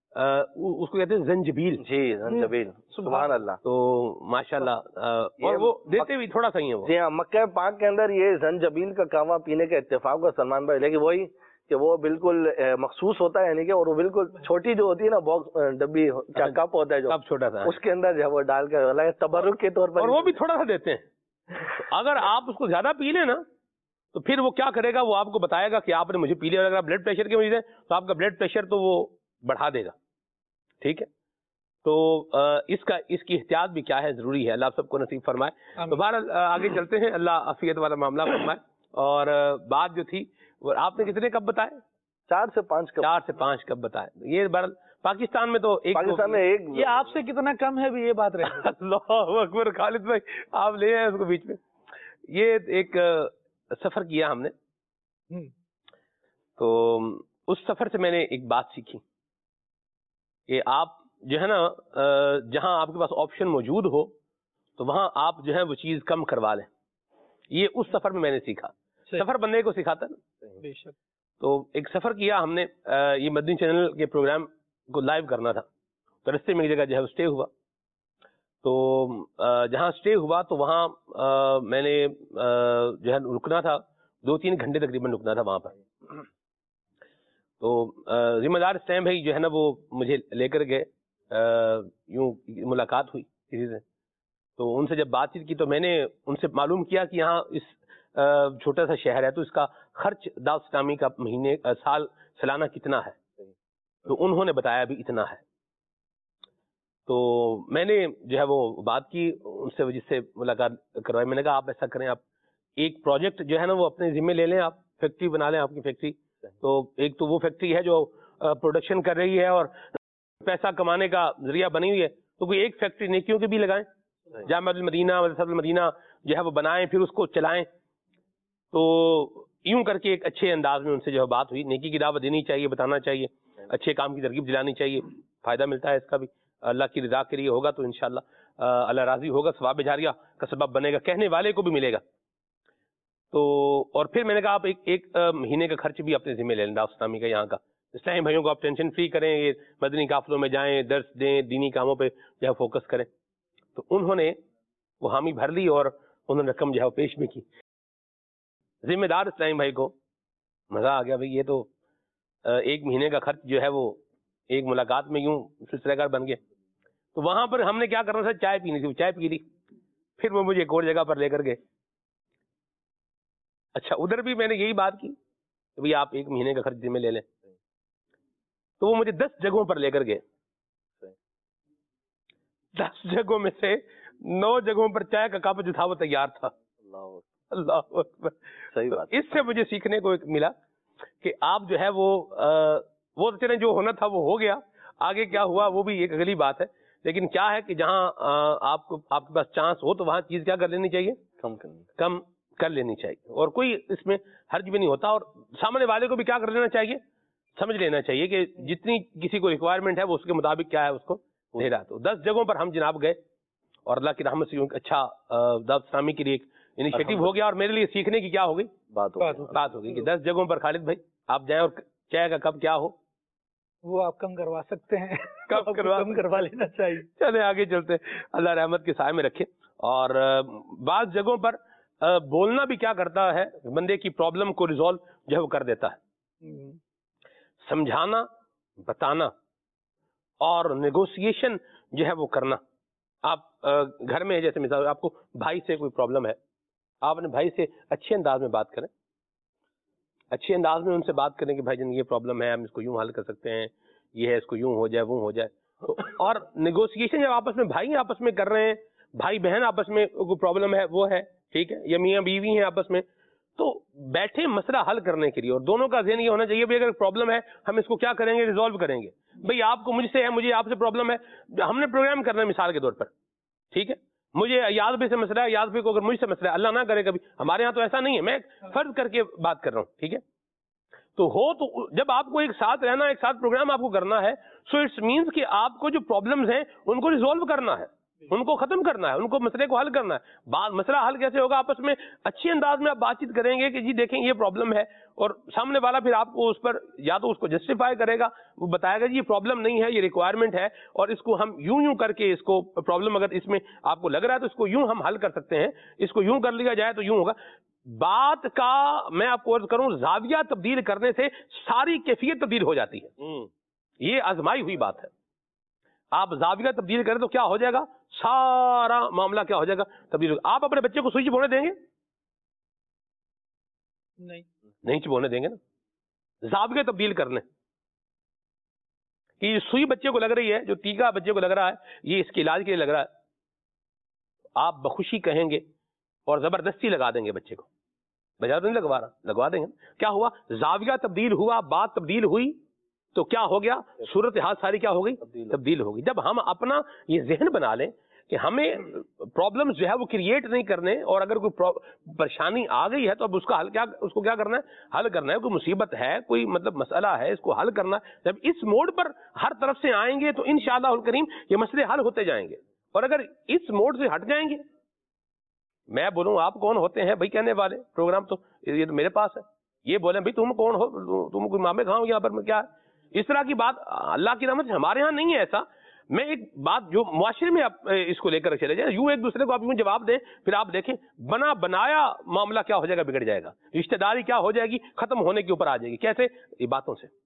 Speaker 2: اس کو کہتے ہیں زنجبیل.
Speaker 6: جی زنجبیل, سبحان اللہ.
Speaker 2: تو ماشاءاللہ, اور وہ دیتے بھی تھوڑا سا ہی ہیں وہ.
Speaker 6: جی ہاں, مکہ پاک کے اندر یہ زنجبیل کا قہوہ پینے کا اتفاق ہوا سلمان بھائی, لیکن وہی کہ وہ بالکل مخصوص ہوتا ہے, یعنی کہ اور وہ بالکل چھوٹی جو ہوتی ہے نا باکس ڈبی کپ ہوتا ہے جو
Speaker 2: کپ چھوٹا سا,
Speaker 6: اس کے اندر جو ہے وہ ڈال کر تبرک کے طور پر,
Speaker 2: اور وہ بھی تھوڑا سا دیتے ہیں. اگر آپ اس کو زیادہ پی لیں نا تو پھر وہ کیا کرے گا, وہ آپ کو بتائے گا کہ آپ نے مجھے پی لیا. اگر آپ بلڈ پریشر کے مریض ہیں تو آپ کا بلڈ پریشر تو وہ بڑھا دے گا. ٹھیک ہے, تو اس کا اس کی احتیاط بھی کیا ہے ضروری ہے. اللہ آپ سب کو نصیب فرمائے. تو بہرحال آگے چلتے ہیں, اللہ عافیت والا معاملہ فرمائے. اور بات جو تھی وہ آپ نے کتنے کپ بتائے؟
Speaker 6: چار سے پانچ کپ.
Speaker 2: چار سے پانچ کپ بتائے. یہ بہرحال پاکستان میں تو ایک,
Speaker 6: پاکستان میں ایک,
Speaker 5: یہ آپ سے کتنا کم ہے بھی یہ بات رہے.
Speaker 2: اللہ اکبر. خالد بھائی آپ لے آئے اس کو بیچ میں. یہ ایک سفر کیا ہم نے, تو اس سفر سے میں نے ایک بات سیکھی کہ آپ جو ہے نا جہاں آپ کے پاس آپشن موجود ہو تو وہاں آپ جو ہے وہ چیز کم کروا لیں. یہ اس سفر میں میں نے سیکھا. سفر بندے کو سکھاتا نا.
Speaker 5: بے شک.
Speaker 2: تو ایک سفر کیا ہم نے, یہ مدنی چینل کے پروگرام کو لائیو کرنا تھا, تو رستے میں ایک جگہ جو ہے اسٹے ہوا. تو جہاں اسٹے ہوا تو وہاں میں نے جو ہے رکنا تھا, دو تین گھنٹے تقریباً رکنا تھا وہاں پر. تو ذمہ دار اسلام بھائی جو ہے نا وہ مجھے لے کر گئے, یوں ملاقات ہوئی کسی سے. تو ان سے جب بات چیت کی تو میں نے ان سے معلوم کیا کہ یہاں اس چھوٹا سا شہر ہے تو اس کا خرچ دعوت اسلامی کا مہینے سال سالانہ کتنا ہے. تو انہوں نے بتایا بھی اتنا ہے. تو میں نے جو ہے وہ بات کی ان سے, جس سے ملاقات کروائی. میں نے کہا آپ ایسا کریں, آپ ایک پروجیکٹ جو ہے نا وہ اپنے ذمہ لے لیں, آپ فیکٹری بنا لیں, آپ کی فیکٹری. تو ایک تو وہ فیکٹری ہے جو پروڈکشن کر رہی ہے اور پیسہ کمانے کا ذریعہ بنی ہوئی ہے, تو کوئی ایک فیکٹری نیکیوں کی بھی لگائیں, جامع المدینہ مدرسۃ المدینہ جو ہے وہ بنائیں, پھر اس کو چلائیں. تو یوں کر کے ایک اچھے انداز میں ان سے جو ہے بات ہوئی. نیکی کی دعوت دینی چاہیے, بتانا چاہیے, اچھے کام کی ترغیب دلانی چاہیے, فائدہ ملتا ہے اس کا بھی. اللہ کی رضا کے لیے ہوگا تو انشاءاللہ اللہ راضی ہوگا, ثواب جاریہ کا سبب بنے گا, کہنے والے کو بھی ملے گا. تو اور پھر میں نے کہا آپ ایک ایک مہینے کا خرچ بھی اپنے ذمہ لے لیں دعوت اسلامی کا یہاں کا, اسلامی بھائیوں کو آپ ٹینشن فری کریں, یہ مدنی قافلوں میں جائیں, درس دیں, دینی کاموں پہ جو ہے فوکس کریں. تو انہوں نے وہ حامی بھر لی اور انہوں نے رقم جو ہے وہ پیش بھی کی. ذمہ دار اسلامی بھائی کو مزہ آ گیا, بھائی یہ تو ایک مہینے کا خرچ جو ہے وہ ایک ملاقات میں یوں سلسلہ کار بن گیا. تو وہاں پر ہم نے کیا کرنا تھا, چائے پینی تھی, وہ چائے پی لی, پھر وہ مجھے ایک اور جگہ پر لے کر گئے. اچھا ادھر بھی میں نے یہی بات کی کہ بھائی آپ ایک مہینے کا خرچ ذمہ لے لیں. تو وہ مجھے دس جگہوں پر لے کر گئے. دس جگہوں میں سے نو جگہوں پر چائے کا کپ جو تھا وہ تیار تھا. اللہ اکبر. صحیح بات. اس سے مجھے سیکھنے کو ایک ملا کہ آپ جو ہے وہ وہ تو چلیں جو ہونا تھا وہ ہو گیا, آگے کیا ہوا وہ بھی ایک اگلی بات ہے. لیکن کیا ہے کہ جہاں آپ کو آپ کے پاس چانس ہو تو وہاں چیز کیا کر لینی چاہیے, کم کم کر لینی چاہیے, اور کوئی اس میں حرج بھی نہیں ہوتا. اور سامنے والے کو بھی کیا کر لینا چاہیے, سمجھ لینا چاہیے کہ جتنی کسی کو ریکوائرمنٹ ہے وہ اس کے مطابق کیا ہے اس کو دے رہا. تو دس جگہوں پر ہم جناب گئے اور اللہ کی رحمت سے اچھا دعوت اسلامی کے لیے ایک انیشیٹو ہو گیا. اور میرے لیے سیکھنے کی کیا ہو گئی بات بات ہو گئی کہ دس جگہوں پر خالد بھائی آپ جائیں اور چائے کا کپ کیا ہو
Speaker 5: وہ آپ کم کروا سکتے ہیں, کم کم کروا لینا چاہیے.
Speaker 2: چلے آگے چلتے, اللہ رحمت کے سائے میں رکھے. اور بعض جگہوں پر بولنا بھی کیا کرتا ہے, بندے کی پرابلم کو ریزالو جو ہے وہ کر دیتا ہے. سمجھانا, بتانا اور نیگوسیشن جو ہے وہ کرنا. آپ گھر میں جیسے مثال آپ کو بھائی سے کوئی پرابلم ہے, آپ اپنے بھائی سے اچھے انداز میں بات کریں, اچھے انداز میں ان سے بات کریں کہ بھائی جان یہ پرابلم ہے, ہم اس کو یوں حل کر سکتے ہیں, یہ ہے اس کو یوں ہو جائے وہ ہو جائے. اور نیگوسیشن جب آپس میں بھائی آپس میں کر رہے ہیں, بھائی بہن آپس میں کوئی پرابلم ہے وہ ہے ٹھیک ہے, یا میاں بیوی ہیں آپس میں, تو بیٹھے مسئلہ حل کرنے کے لیے. اور دونوں کا ذہن یہ ہونا چاہیے بھائی اگر پرابلم ہے ہم اس کو کیا کریں گے, ریزالو کریں گے. بھائی آپ کو مجھ سے ہے, مجھے آپ سے پرابلم ہے, ہم نے پروگرام کرنا ہے مثال کے طور پر ٹھیک ہے, مجھے یاد بھی سے مسئلہ ہے, یاد بھی کو اگر مجھ سے مسئلہ ہے, اللہ نہ کرے کبھی, ہمارے یہاں تو ایسا نہیں ہے, میں فرض کر کے بات کر رہا ہوں ٹھیک ہے. تو ہو تو جب آپ کو ایک ساتھ رہنا, ایک ساتھ پروگرام آپ کو کرنا ہے, سو اٹس مینس کہ آپ کو جو پرابلمز ہیں ان کو ریزالو کرنا ہے, ان کو ختم کرنا ہے, ان کو مسئلے کو حل کرنا ہے. بعض مسئلہ حل کیسے ہوگا, آپس میں اچھے انداز میں آپ بات چیت کریں گے کہ جی دیکھیں یہ پرابلم ہے, اور سامنے والا پھر آپ کو اس پر یا تو اس کو جسٹیفائی کرے گا, وہ بتائے گا جی یہ پرابلم نہیں ہے, یہ ریکوائرمنٹ ہے, اور اس کو ہم یوں یوں کر کے اس کو پرابلم اگر اس میں آپ کو لگ رہا ہے تو اس کو یوں ہم حل کر سکتے ہیں, اس کو یوں کر لیا جائے تو یوں ہوگا. بات کا میں آپ کو عرض کروں زاویہ تبدیل کرنے سے ساری کیفیت تبدیل ہو جاتی ہے. یہ آزمائی ہوئی بات ہے. آپ زاویہ تبدیل کریں تو کیا ہو جائے گا, سارا معاملہ کیا ہو جائے گا, تبدیل ہو. آپ اپنے بچے کو سوئی چپونے دیں گے,
Speaker 5: نہیں
Speaker 2: نہیں چپونے دیں گے نا. زاویہ تبدیل کرنے کہ سوئی بچے کو لگ رہی ہے, جو ٹیکا بچے کو لگ رہا ہے یہ اس کے علاج کے لیے لگ رہا ہے, آپ بخوشی کہیں گے اور زبردستی لگا دیں گے بچے کو, بجائے تو نہیں لگوا رہا, لگوا دیں گے. کیا ہوا, زاویہ تبدیل ہوا, بات تبدیل ہوئی, تو کیا ہو گیا, صورت حال ساری کیا ہو گئی, تبدیل ہو گئی. جب ہم اپنا یہ ذہن بنا لیں کہ ہمیں پرابلم جو ہے وہ کریٹ نہیں کرنے, اور اگر کوئی پریشانی آ گئی ہے تو اب اس کا حل کیا, اس کو کیا کرنا ہے, حل کرنا ہے. کوئی مصیبت ہے, کوئی مطلب مسئلہ ہے, اس کو حل کرنا ہے. جب اس موڈ پر ہر طرف سے آئیں گے تو انشاءاللہ الکریم یہ مسئلے حل ہوتے جائیں گے. اور اگر اس موڈ سے ہٹ جائیں گے, میں بولوں آپ کون ہوتے ہیں بھائی کہنے والے, پروگرام تو یہ تو میرے پاس ہے, یہ بولیں بھائی تم کون ہو, تم کوئی مامے کھاؤ یہاں پر میں کیا ہے, اس طرح کی بات اللہ کی رحمت سے ہمارے ہاں نہیں ہے ایسا. میں ایک بات جو معاشرے میں آپ اس کو لے کر چلے جائیں, یوں ایک دوسرے کو آپ یوں جواب دیں, پھر آپ دیکھیں بنا بنایا معاملہ کیا ہو جائے گا, بگڑ جائے گا, رشتہ داری کیا ہو جائے گی, ختم ہونے کے اوپر آ جائے گی. کیسے, یہ باتوں سے.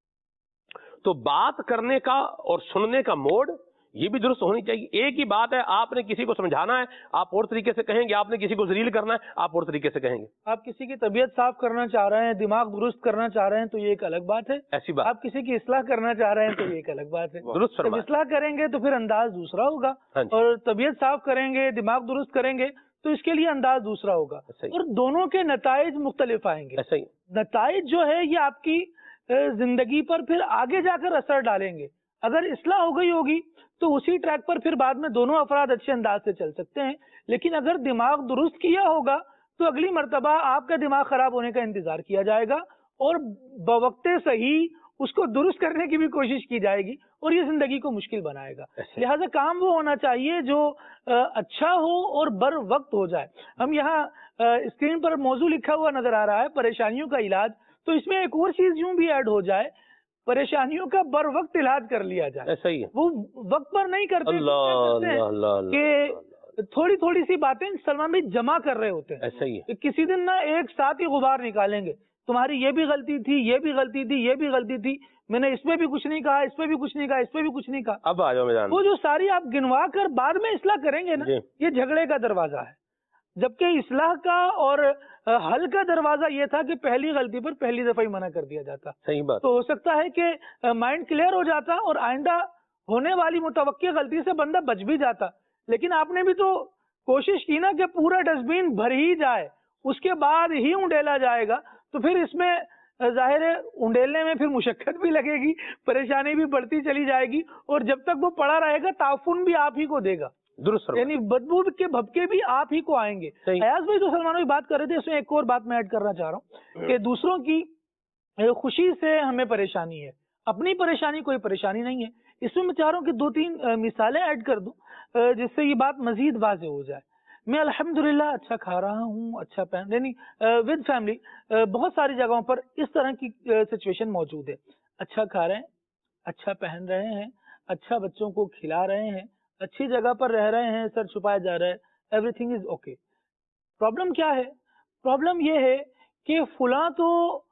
Speaker 2: تو بات کرنے کا اور سننے کا موڈ یہ بھی درست ہونی چاہیے. ایک ہی بات ہے, آپ نے کسی کو سمجھانا ہے آپ اور طریقے سے کہیں گے, آپ نے کسی کو ذلیل کرنا ہے آپ اور طریقے سے کہیں گے.
Speaker 5: آپ کسی کی طبیعت صاف کرنا چاہ رہے ہیں, دماغ درست کرنا چاہ رہے ہیں تو یہ ایک الگ بات ہے.
Speaker 2: ایسی بات
Speaker 5: آپ کسی کی اصلاح کرنا چاہ رہے ہیں تو یہ ایک الگ بات ہے.
Speaker 2: درست
Speaker 5: جب اصلاح کریں گے تو پھر انداز دوسرا ہوگا, اور طبیعت صاف کریں گے, دماغ درست کریں گے تو اس کے لیے انداز دوسرا ہوگا, اور دونوں کے نتائج مختلف آئیں گے.
Speaker 2: ایسا ہی
Speaker 5: نتائج جو ہے یہ آپ کی زندگی پر پھر آگے جا کر اثر ڈالیں گے. اگر اصلاح ہو گئی ہوگی تو اسی ٹریک پر پھر بعد میں دونوں افراد اچھے انداز سے چل سکتے ہیں. لیکن اگر دماغ درست کیا ہوگا تو اگلی مرتبہ آپ کا دماغ خراب ہونے کا انتظار کیا جائے گا, اور بوقت صحیح اس کو درست کرنے کی بھی کوشش کی جائے گی, اور یہ زندگی کو مشکل بنائے گا. لہٰذا کام وہ ہونا چاہیے جو اچھا ہو اور بر وقت ہو جائے. ہم یہاں اسکرین پر موضوع لکھا ہوا نظر آ رہا ہے, پریشانیوں کا علاج, تو اس میں ایک اور چیز یوں بھی ایڈ ہو جائے, پریشانیوں کا بر وقت علاج کر لیا جائے.
Speaker 2: ایسا ہی ہے,
Speaker 5: وہ وقت پر نہیں کرتے کہ تھوڑی تھوڑی سی باتیں سلمان بھائی جمع کر رہے ہوتے ہیں.
Speaker 2: ایسا ہی ہے,
Speaker 5: کسی دن نا ایک ساتھ ہی غبار نکالیں گے, تمہاری یہ بھی غلطی تھی, یہ بھی غلطی تھی, یہ بھی غلطی تھی, میں نے اس میں بھی کچھ نہیں کہا, اس میں بھی کچھ نہیں کہا, اس میں بھی کچھ نہیں کہا.
Speaker 2: اب آ جاؤ میدان.
Speaker 5: وہ جو ساری آپ گنوا کر بعد میں اصلاح کریں گے نا, یہ جھگڑے کا دروازہ ہے. جبکہ اصلاح کا اور حل کا دروازہ یہ تھا کہ پہلی غلطی پر پہلی دفعہ ہی منع کر دیا جاتا.
Speaker 2: صحیح بات.
Speaker 5: تو ہو سکتا ہے کہ مائنڈ کلیئر ہو جاتا اور آئندہ ہونے والی متوقع غلطی سے بندہ بچ بھی جاتا. لیکن آپ نے بھی تو کوشش کی نا کہ پورا ڈسٹ بین بھر ہی جائے, اس کے بعد ہی انڈیلا جائے گا. تو پھر اس میں ظاہر ہے انڈیلنے میں پھر مشقت بھی لگے گی, پریشانی بھی بڑھتی چلی جائے گی, اور جب تک وہ پڑا رہے گا تعفن بھی آپ ہی کو دے گا.
Speaker 2: درست,
Speaker 5: یعنی بدبو کے بھبکے بھی آپ ہی کو آئیں گے. ایاز بھائی جو سلمان بھائی بات کر رہے تھے, اس میں ایک اور بات میں ایڈ کرنا چاہ رہا ہوں کہ دوسروں کی خوشی سے ہمیں پریشانی ہے, اپنی پریشانی کوئی پریشانی نہیں ہے. اس میں میں چاہ رہا ہوں کہ دو تین مثالیں ایڈ کر دوں جس سے یہ بات مزید واضح ہو جائے. میں الحمدللہ اچھا کھا رہا ہوں, اچھا پہن, یعنی ود فیملی بہت ساری جگہوں پر اس طرح کی سچویشن موجود ہے. اچھا کھا رہے ہیں, اچھا پہن رہے ہیں, اچھا بچوں کو کھلا رہے ہیں, اچھی جگہ پر رہ رہے ہیں, سر چھپایا جا رہا ہے, everything is okay. Problem کیا ہے؟ پرابلم یہ ہے کہ فلاں تو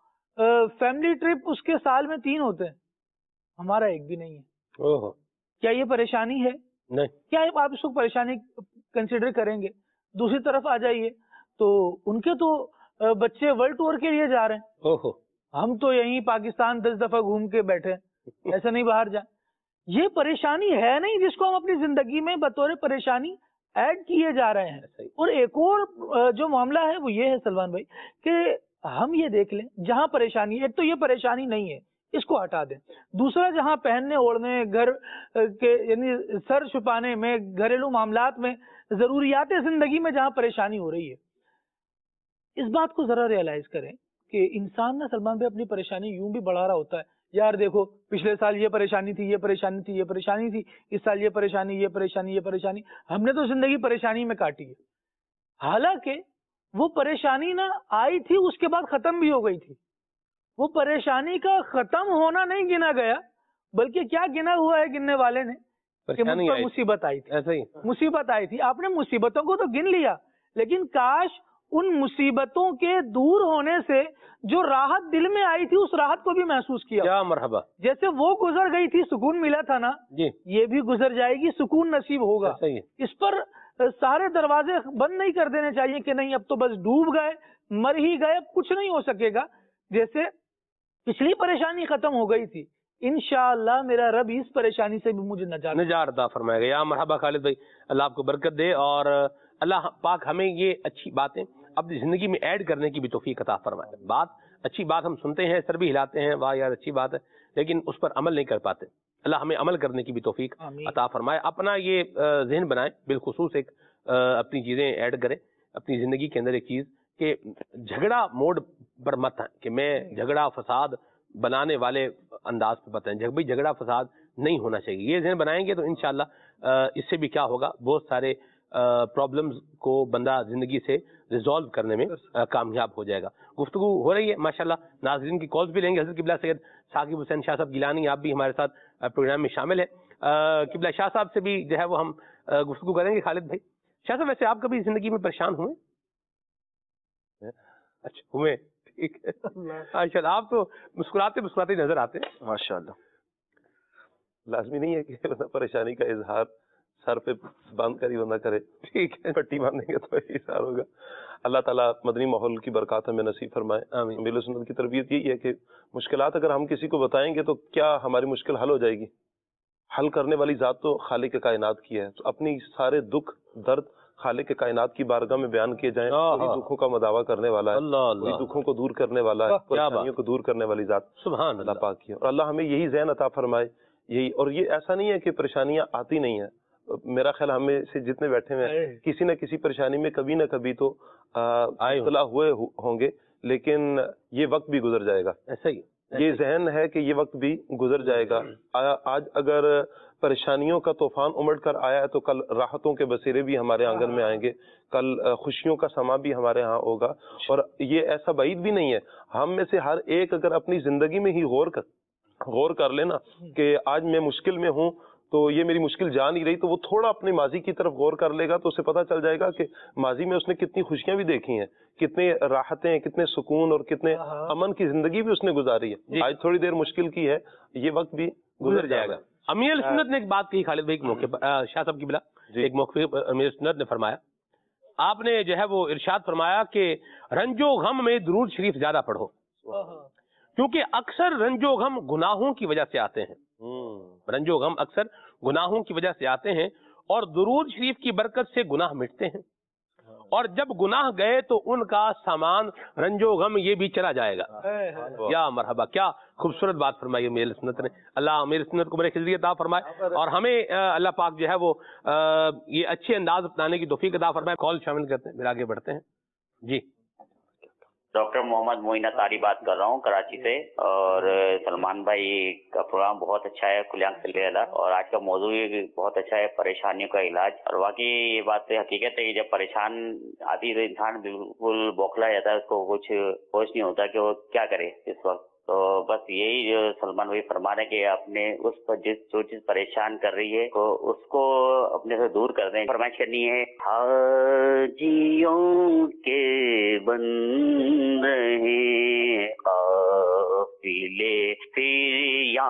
Speaker 5: فیملی ٹرپ اس کے سال میں تین ہوتے ہیں, ہمارا ایک بھی نہیں ہے. کیا یہ پریشانی ہے؟
Speaker 2: نہیں.
Speaker 5: کیا آپ اس کو پریشانی کنسیڈر کریں گے؟ دوسری طرف آ جائیے تو ان کے تو بچے ورلڈ ٹور کے لیے جا رہے ہیں, ہم تو یہیں پاکستان دس دفعہ گھوم کے بیٹھے, ایسا نہیں باہر جائیں. یہ پریشانی ہے نہیں جس کو ہم اپنی زندگی میں بطور پریشانی ایڈ کیے جا رہے ہیں. اور ایک اور جو معاملہ ہے وہ یہ ہے سلمان بھائی کہ ہم یہ دیکھ لیں جہاں پریشانی ہے, ایک تو یہ پریشانی نہیں ہے, اس کو ہٹا دیں. دوسرا, جہاں پہننے اوڑھنے, گھر کے یعنی سر چھپانے میں, گھریلو معاملات میں, ضروریات زندگی میں جہاں پریشانی ہو رہی ہے, اس بات کو ذرا ریئلائز کریں کہ انسان نہ سلمان بھائی اپنی پریشانی یوں بھی بڑھا رہا ہوتا ہے. یار دیکھو پچھلے سال یہ پریشانی تھی, یہ پریشانی تھی, یہ پریشانی تھی, اس سال یہ پریشانی, یہ پریشانی, یہ پریشانی, ہم نے تو زندگی پریشانی میں کاٹی ہے. حالانکہ وہ پریشانی نہ آئی تھی, اس کے بعد ختم بھی ہو گئی تھی. وہ پریشانی کا ختم ہونا نہیں گنا گیا, بلکہ کیا گنا ہوا ہے گننے والے نے کہ مجھ پر مصیبت آئی تھی.
Speaker 2: ایسا ہی
Speaker 5: مصیبت آئی تھی, آپ نے مصیبتوں کو تو گن لیا, لیکن کاش ان مصیبتوں کے دور ہونے سے جو راحت دل میں آئی تھی اس راحت کو بھی محسوس کیا.
Speaker 2: کیا مرحبا.
Speaker 5: جیسے وہ گزر گئی تھی, سکون ملا تھا نا,
Speaker 2: جی
Speaker 5: یہ بھی گزر جائے گی, سکون نصیب ہوگا. اس پر سارے دروازے بند نہیں کر دینے چاہیے کہ نہیں اب تو بس ڈوب گئے, مر ہی گئے, اب کچھ نہیں ہو سکے گا. جیسے پچھلی پریشانی ختم ہو گئی تھی, انشاءاللہ میرا رب اس پریشانی سے بھی مجھے نجات
Speaker 2: نجات عطا فرمائے گا. یا مرحبا خالد بھائی, اللہ آپ کو برکت دے, اور اللہ پاک ہمیں یہ اچھی باتیں اپنی زندگی میں ایڈ کرنے کی بھی توفیق عطا فرمائے. بات اچھی بات ہم سنتے ہیں, سر بھی ہلاتے ہیں, واہ یار اچھی بات ہے, لیکن اس پر عمل نہیں کر پاتے. اللہ ہمیں عمل کرنے کی بھی توفیق عطا فرمائے. اپنا یہ ذہن بنائیں, بالخصوص ایک اپنی چیزیں ایڈ کریں اپنی زندگی کے اندر, ایک چیز کہ جھگڑا موڈ پر مت ہے کہ میں جھگڑا فساد بنانے والے انداز پہ بتائیں. بھائی جھگڑا فساد نہیں ہونا چاہیے, یہ ذہن بنائیں گے تو انشاءاللہ اس سے بھی کیا ہوگا, بہت سارے پرابلمز کو بندہ زندگی سے ریزالو کرنے میں کامیاب ہو جائے گا. گفتگو ہو رہی ہے ماشاءاللہ, ناظرین کی کالز بھی لیں گے. حضرت قبلہ سید ثاقب حسین شاہ صاحب گیلانی آپ بھی ہمارے ساتھ پروگرام میں شامل ہیں. قبلہ شاہ صاحب سے بھی جو ہے وہ ہم گفتگو کریں گے. خالد بھائی, شاہ صاحب ویسے آپ کبھی زندگی میں پریشان ہوئے؟ اچھا ہوئے, ٹھیک ہے. ماشاء اللہ, آپ تو مسکراتے مسکراتے نظر آتے ہیں.
Speaker 6: ماشاء اللہ.
Speaker 7: لازمی نہیں ہے کہ پریشانی کا اظہار سر پہ باندھ کر ہی بندہ کرے, ٹھیک ہے, پٹی باندھیں گے تو اظہار ہوگا. اللہ تعالیٰ مدنی ماحول کی برکات ہمیں نصیب فرمائے. اہل سنت کی تربیت یہی ہے کہ مشکلات اگر ہم کسی کو بتائیں گے تو کیا ہماری مشکل حل ہو جائے گی؟ حل کرنے والی ذات تو خالق کائنات کی ہے. تو اپنی سارے دکھ درد خالق کائنات کی بارگاہ میں بیان کیے جائیں. وہی دکھوں کا مداوع کرنے والا ہے, وہی دکھوں کو دور کرنے والا ہے, پریشانیوں کو دور کرنے والی ذات
Speaker 2: سبحان
Speaker 7: اللہ پاک کی ہے. اور اللہ ہمیں یہی ذہن عطا فرمائے. یہی, اور یہ ایسا نہیں ہے کہ پریشانیاں آتی نہیں ہیں. میرا خیال ہمیں سے جتنے بیٹھے ہیں کسی نہ کسی پریشانی میں کبھی نہ کبھی تو مبتلا ہوئے ہوں گے, لیکن یہ وقت بھی گزر جائے گا.
Speaker 2: ایسا ہی
Speaker 7: یہ ذہن ہے کہ یہ وقت بھی گزر جائے گا. آج اگر پریشانیوں کا طوفان امڑ کر آیا ہے تو کل راحتوں کے بسیرے بھی ہمارے آنگن میں آئیں گے, کل خوشیوں کا سما بھی ہمارے ہاں ہوگا. اور یہ ایسا بعید بھی نہیں ہے, ہم میں سے ہر ایک اگر اپنی زندگی میں ہی غور کر غور کر لے نا کہ آج میں مشکل میں ہوں تو یہ میری مشکل جا نہیں رہی، تو وہ تھوڑا اپنے ماضی کی طرف غور کر لے گا تو اسے پتہ چل جائے گا کہ ماضی میں اس نے کتنی خوشیاں بھی دیکھی ہیں، کتنے راحتیں، کتنے سکون اور کتنے امن کی زندگی بھی اس نے گزاری ہے۔ آج تھوڑی دیر مشکل کی ہے، یہ وقت بھی گزر جائے گا۔
Speaker 2: امیر سنت نے ایک بات کہی خالد بھائی کے موقع پر، شاہ صاحب کی بلا ایک موقع پر امیر سنت نے فرمایا، آپ نے جو ہے وہ ارشاد فرمایا کہ رنج و غم میں درود شریف زیادہ پڑھو، کیونکہ اکثر رنج و غم گناہوں کی وجہ سے آتے ہیں، رنج و غم اکثر گناہوں کی وجہ سے آتے ہیں، اور درود شریف کی برکت سے گناہ مٹتے ہیں، اور جب گناہ گئے تو ان کا سامان رنج و غم یہ بھی چلا جائے گا۔ یا مرحبا، کیا خوبصورت بات فرمائی امیر سنت نے، اللہ امیر سنت کو بڑے خزری عطا فرمائے، اور ہمیں اللہ پاک جو ہے وہ یہ اچھے انداز اپنانے کی توفیق عطا فرمائے۔ کال شامل کرتے ہیں، پھر آگے بڑھتے ہیں۔ جی
Speaker 8: ڈاکٹر محمد معین اطاری بات کر رہا ہوں کراچی سے، اور سلمان بھائی کا پروگرام بہت اچھا ہے، کل آنکھ سے لے، اور آج کا موضوع بھی بہت اچھا ہے، پریشانیوں کا علاج۔ اور واقعی یہ بات حقیقت ہے کہ جب پریشان آدھی تو انسان بالکل بوکھلا جاتا ہے، اس کو کچھ ہوش نہیں ہوتا کہ وہ کیا کرے اس وقت۔ تو بس یہی جو سلمان بھائی فرما رہے ہیں کہ اپنے اس پر جس جو چیز پریشان کر رہی ہے تو اس کو اپنے سے دور کر دیں۔ فرمائش کرنی ہے، حاجیوں کے بن رہے قافلے پھر یا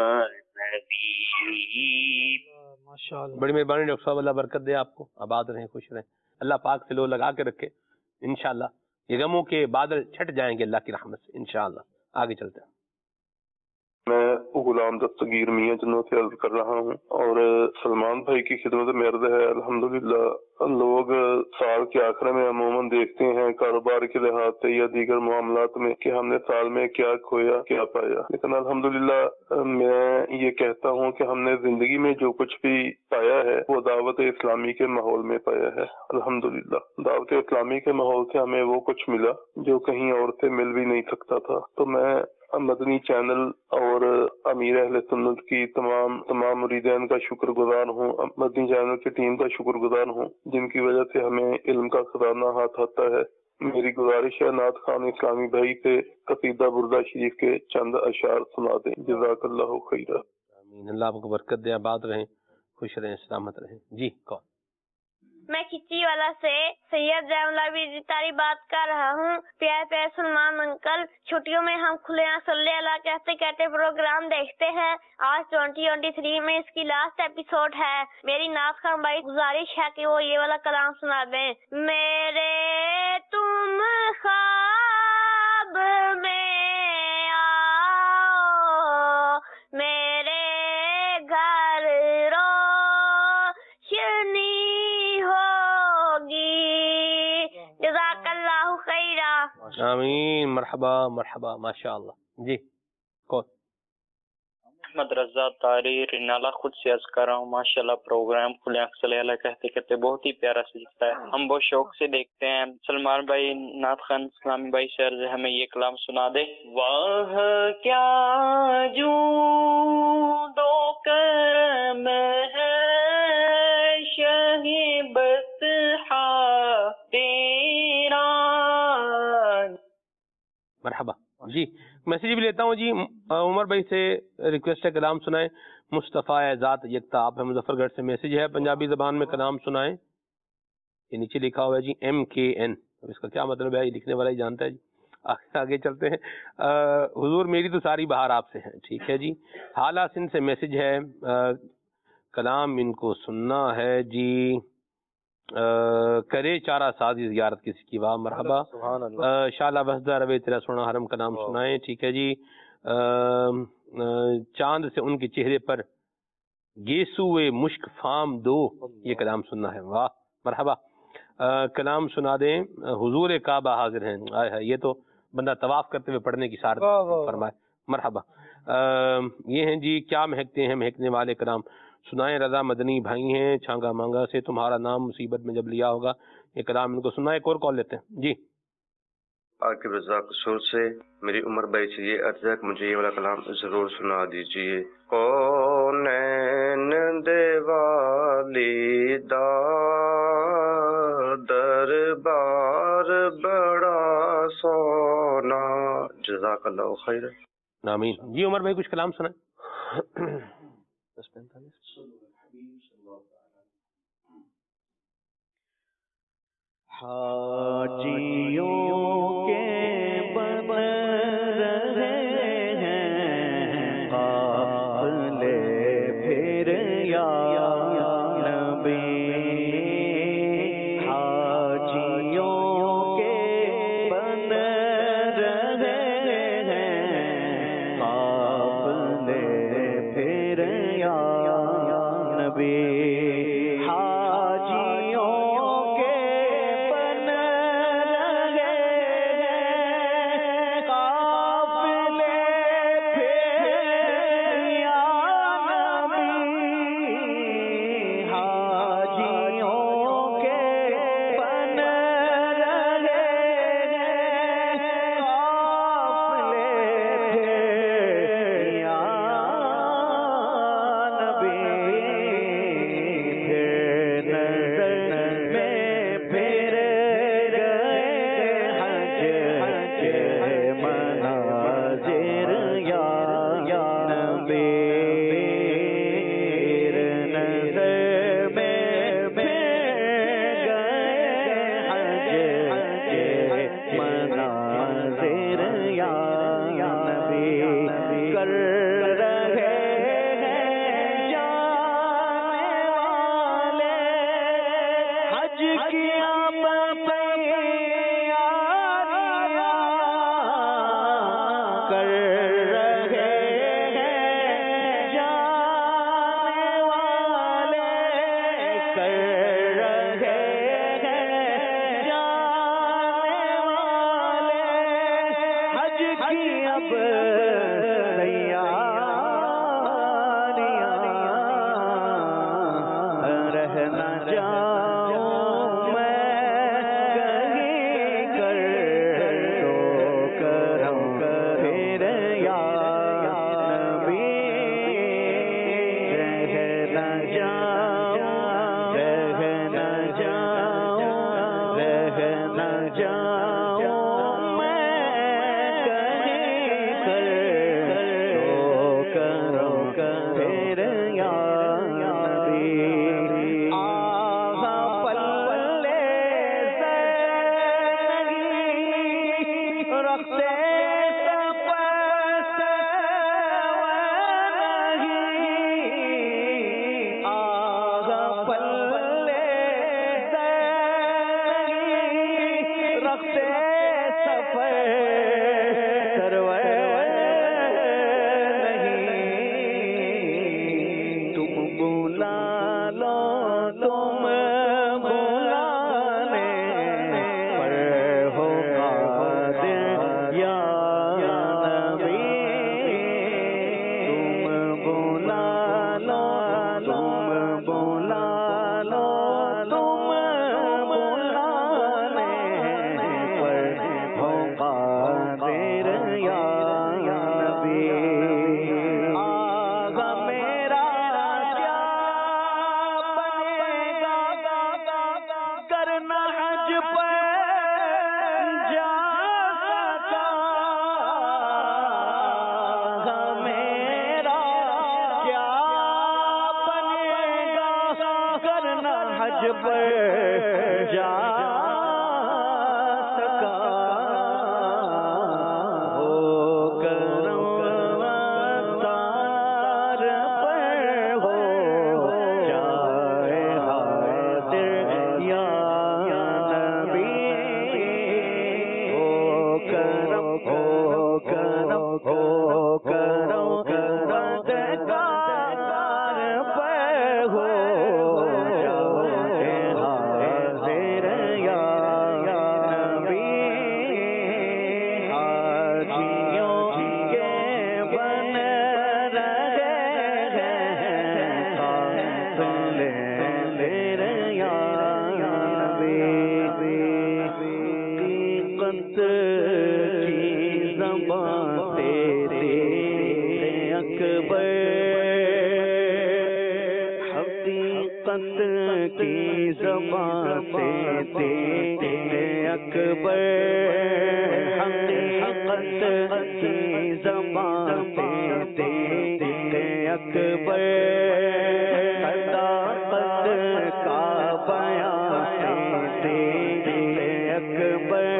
Speaker 8: نبی۔
Speaker 5: ماشاءاللہ،
Speaker 2: بڑی مہربانی ڈاکٹر صاحب، اللہ برکت دے آپ کو، آباد رہیں، خوش رہیں، اللہ پاک سے لو لگا کے رکھے، انشاءاللہ یہ غموں کے بادل چھٹ جائیں گے اللہ کی رحمت سے انشاءاللہ۔ آگے چلتے ہیں۔
Speaker 9: میں غلام دستگیر میاں جنوں سے عرض کر رہا ہوں، اور سلمان بھائی کی خدمت میں عرض ہے، الحمدللہ لوگ سال کے آخر میں عموماً دیکھتے ہیں کاروبار کے لحاظ سے یا دیگر معاملات میں کہ ہم نے سال میں کیا کھویا کیا پایا، لیکن الحمدللہ میں یہ کہتا ہوں کہ ہم نے زندگی میں جو کچھ بھی پایا ہے وہ دعوت اسلامی کے ماحول میں پایا ہے۔ الحمدللہ دعوت اسلامی کے ماحول سے ہمیں وہ کچھ ملا جو کہیں اور سے مل بھی نہیں سکتا تھا۔ تو میں مدنی چینل اور امیر اہل سنت کی تمام تمام مریدین کا شکر گزار ہوں، مدنی چینل کی ٹیم کا شکر گزار ہوں، جن کی وجہ سے ہمیں علم کا خزانہ ہاتھ آتا ہے۔ میری گزارش ہے نعت خان اسلامی بھائی سے قصیدہ بردہ شریف کے چند اشعار سنا دیں، جزاک اللہ خیرہ۔
Speaker 2: آمین، اللہ آپ کو برکت دے، آباد رہیں، خوش رہیں، سلامت رہیں۔ جی کون؟
Speaker 10: میں کھچی والا سے سید رحم اللہ بھی تاری بات کر رہا ہوں۔ پیارے پیارے سلمان انکل، چھٹیوں میں ہم کھلے ہیں صلی اللہ کہتے کہتے پروگرام دیکھتے ہیں۔ آج ٹوئنٹی ٹوئنٹی تھری میں اس کی لاسٹ ایپیسوڈ ہے۔ میری نعت خان بھائی گزارش ہے کہ وہ یہ والا کلام سنا دیں، میرے تم خواب میں آؤ، میرے گھر روشنی جزاک اللہ خیرہ۔
Speaker 2: آمین، مرحبا مرحبا، ماشاء اللہ۔ جی کون؟
Speaker 11: احمد رضا طاری رنالہ خود سے عرض کر رہا ہوں، ماشاءاللہ پروگرام کھلے آنکھ صلی اللہ کہتے کہتے بہت ہی پیارا سجتا ہے، ہم بہت شوق سے دیکھتے ہیں۔ سلمان بھائی نعت خان اسلامی بھائی سے عرض ہے ہمیں یہ کلام سنا دے۔ واہ کیا جو دو کرم ہے شہی بطحا تیرا۔
Speaker 2: مرحبا۔ جی میسیج بھی لیتا ہوں جی، عمر بھائی سے ریکویسٹ ہے کلام سنائیں۔ مصطفیٰ ذات یکتا، آپ ہے مظفر گڑھ سے، میسیج ہے پنجابی زبان میں کلام سنائیں۔ یہ نیچے لکھا ہوا ہے جی ایم کے این، اس کا کیا مطلب ہے یہ لکھنے والا ہی جانتا ہے جی۔ آگے چلتے ہیں۔ حضور میری تو ساری بہار آپ سے ہے، ٹھیک ہے جی۔ حالہ سندھ سے میسیج ہے، کلام ان کو سننا ہے جی، کرے چارہ سازی زیارت کسی کی، واہ مرحبا۔ شالہ بسدہ روے تیرا سونا حرم کا نام سنائیں، ٹھیک ہے جی۔ چاند سے ان کے چہرے پر گیسوئے مشک فام دو، یہ کلام سننا ہے، واہ مرحبا۔ کلام سنا دیں، حضور کعبہ حاضر ہیں، آئے ہے، یہ تو بندہ طواف کرتے ہوئے پڑھنے کی سعادت فرمائے، مرحبا۔ یہ ہیں جی، کیا مہکتے ہیں مہکنے والے کلام سنائیں، رضا مدنی بھائی ہیں چھانگا مانگا سے، تمہارا نام مصیبت میں جب لیا ہوگا، یہ کلام ان کو سنائیں۔ ایک اور کال لیتے ہیں جی۔
Speaker 12: عاقب رضا قصور سے میری عمر بھائی سے یہ عرض ہے کہ مجھے یہ والا کلام ضرور سنا دیجیے۔ کونین دیوالی دا دربار بڑا سونا، جزاک اللہ خیر۔
Speaker 2: آمین. جی عمر بھائی کچھ کلام سنائیں.
Speaker 4: حاجیوں کے بن رہے ہیں قافلے پھر یا نبی. حاجیوں کے بن رہے ہیں قافلے پھر یا نبی. اکبر حقیقت کی زبان اکبر صداقت کا بیان صدیق اکبر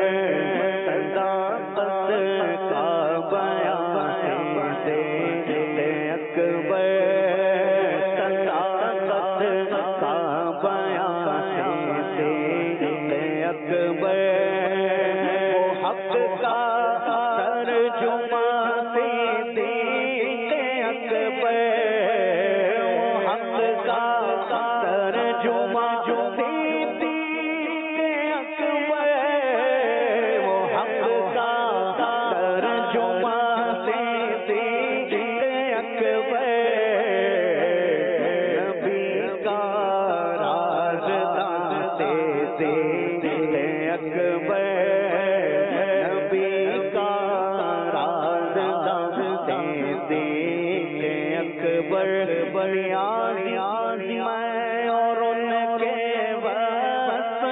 Speaker 4: صداقت کا بیان صدیق اکبر صداقت کا بیان صدیق اکبر وہ حق کا ترجمہ صدیق اکبر وہ حق کا ترجمہ صدیق اکبر وہ حق کا ترجمہ صدیق اکبر نبی کا رازداں صدیق اکبر نبی کا رازداں صدیق اکبر نیازی میں اور ان کے وصف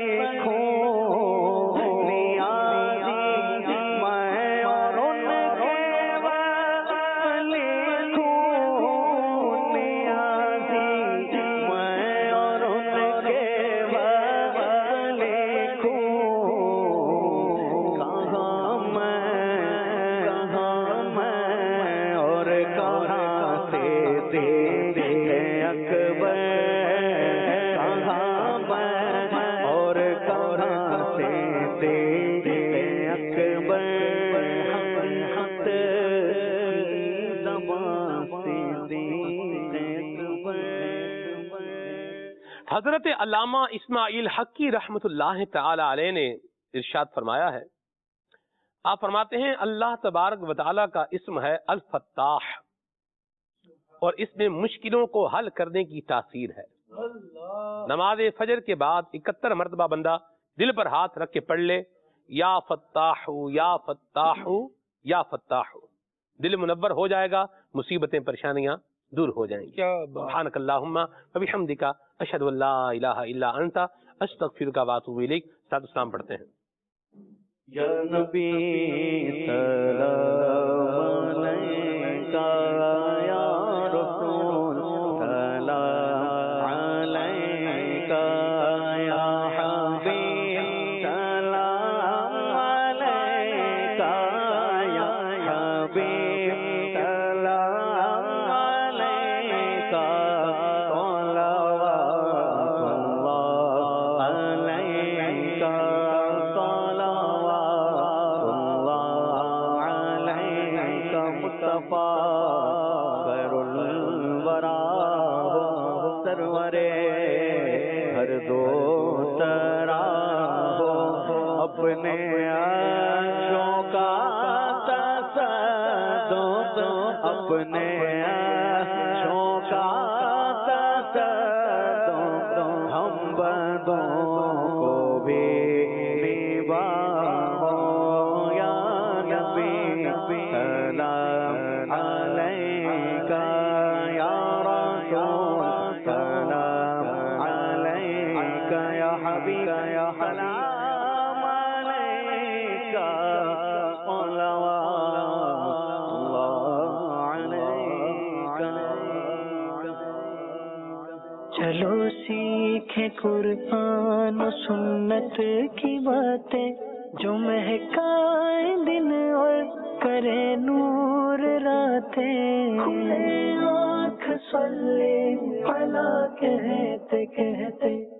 Speaker 4: لکھوں نیازی میں اور ان کے وصف لکھوں نیازی میں اور ان کے وصف لکھوں کہاں میں کہاں میں اور کہاں سے صدیق اکبر کہاں میں اور کہاں سے صدیق اکبر حقیقت کی زبان صدیق اکبر
Speaker 2: حضرت علامہ اسماعیل حقی رحمت اللہ تعالی علیہ نے ارشاد فرمایا ہے، آپ فرماتے ہیں اللہ تبارک و تعالی کا اسم ہے الفتاح اور اس میں مشکلوں کو حل کرنے کی تاثیر ہے۔ نماز فجر کے بعد اکہتر مرتبہ بندہ دل پر ہاتھ رکھ کے پڑھ لے یا فتاح یا فتاح یا فتاح، دل منور ہو جائے گا، مصیبتیں پریشانیاں دور ہو جائیں گی۔ سبحانک اللہم وبحمدک اشہد ان لا الہ الا انت استغفرک واتوب الیک۔ ساتھ اسلام پڑھتے ہیں۔
Speaker 4: یا نبی سلام علیکہ یا رسول سلام علیکہ یا حبیب سلام علیکہ یا حبیب سلام علیکہ صلوات اللہ علیکہ مصطفیٰ خیر الورا ہو سرورے ہر دو سرا ہو اپنے عرشوں کا تصدق اپنے عرشوں کا تصدق ہم بندوں کو بھی نبھاؤ یا نبی سلام علیکہ یا رسول سلام علیکہ یا حبیب یا سلام علیکہ صلوات اللہ علیکہ۔
Speaker 13: چلو سیکھیں قرآن و سنت کی باتیں جو مہکائیں دن اور کرے نور راتیں، کھلے آنکھ صلی علی کہتے کہتے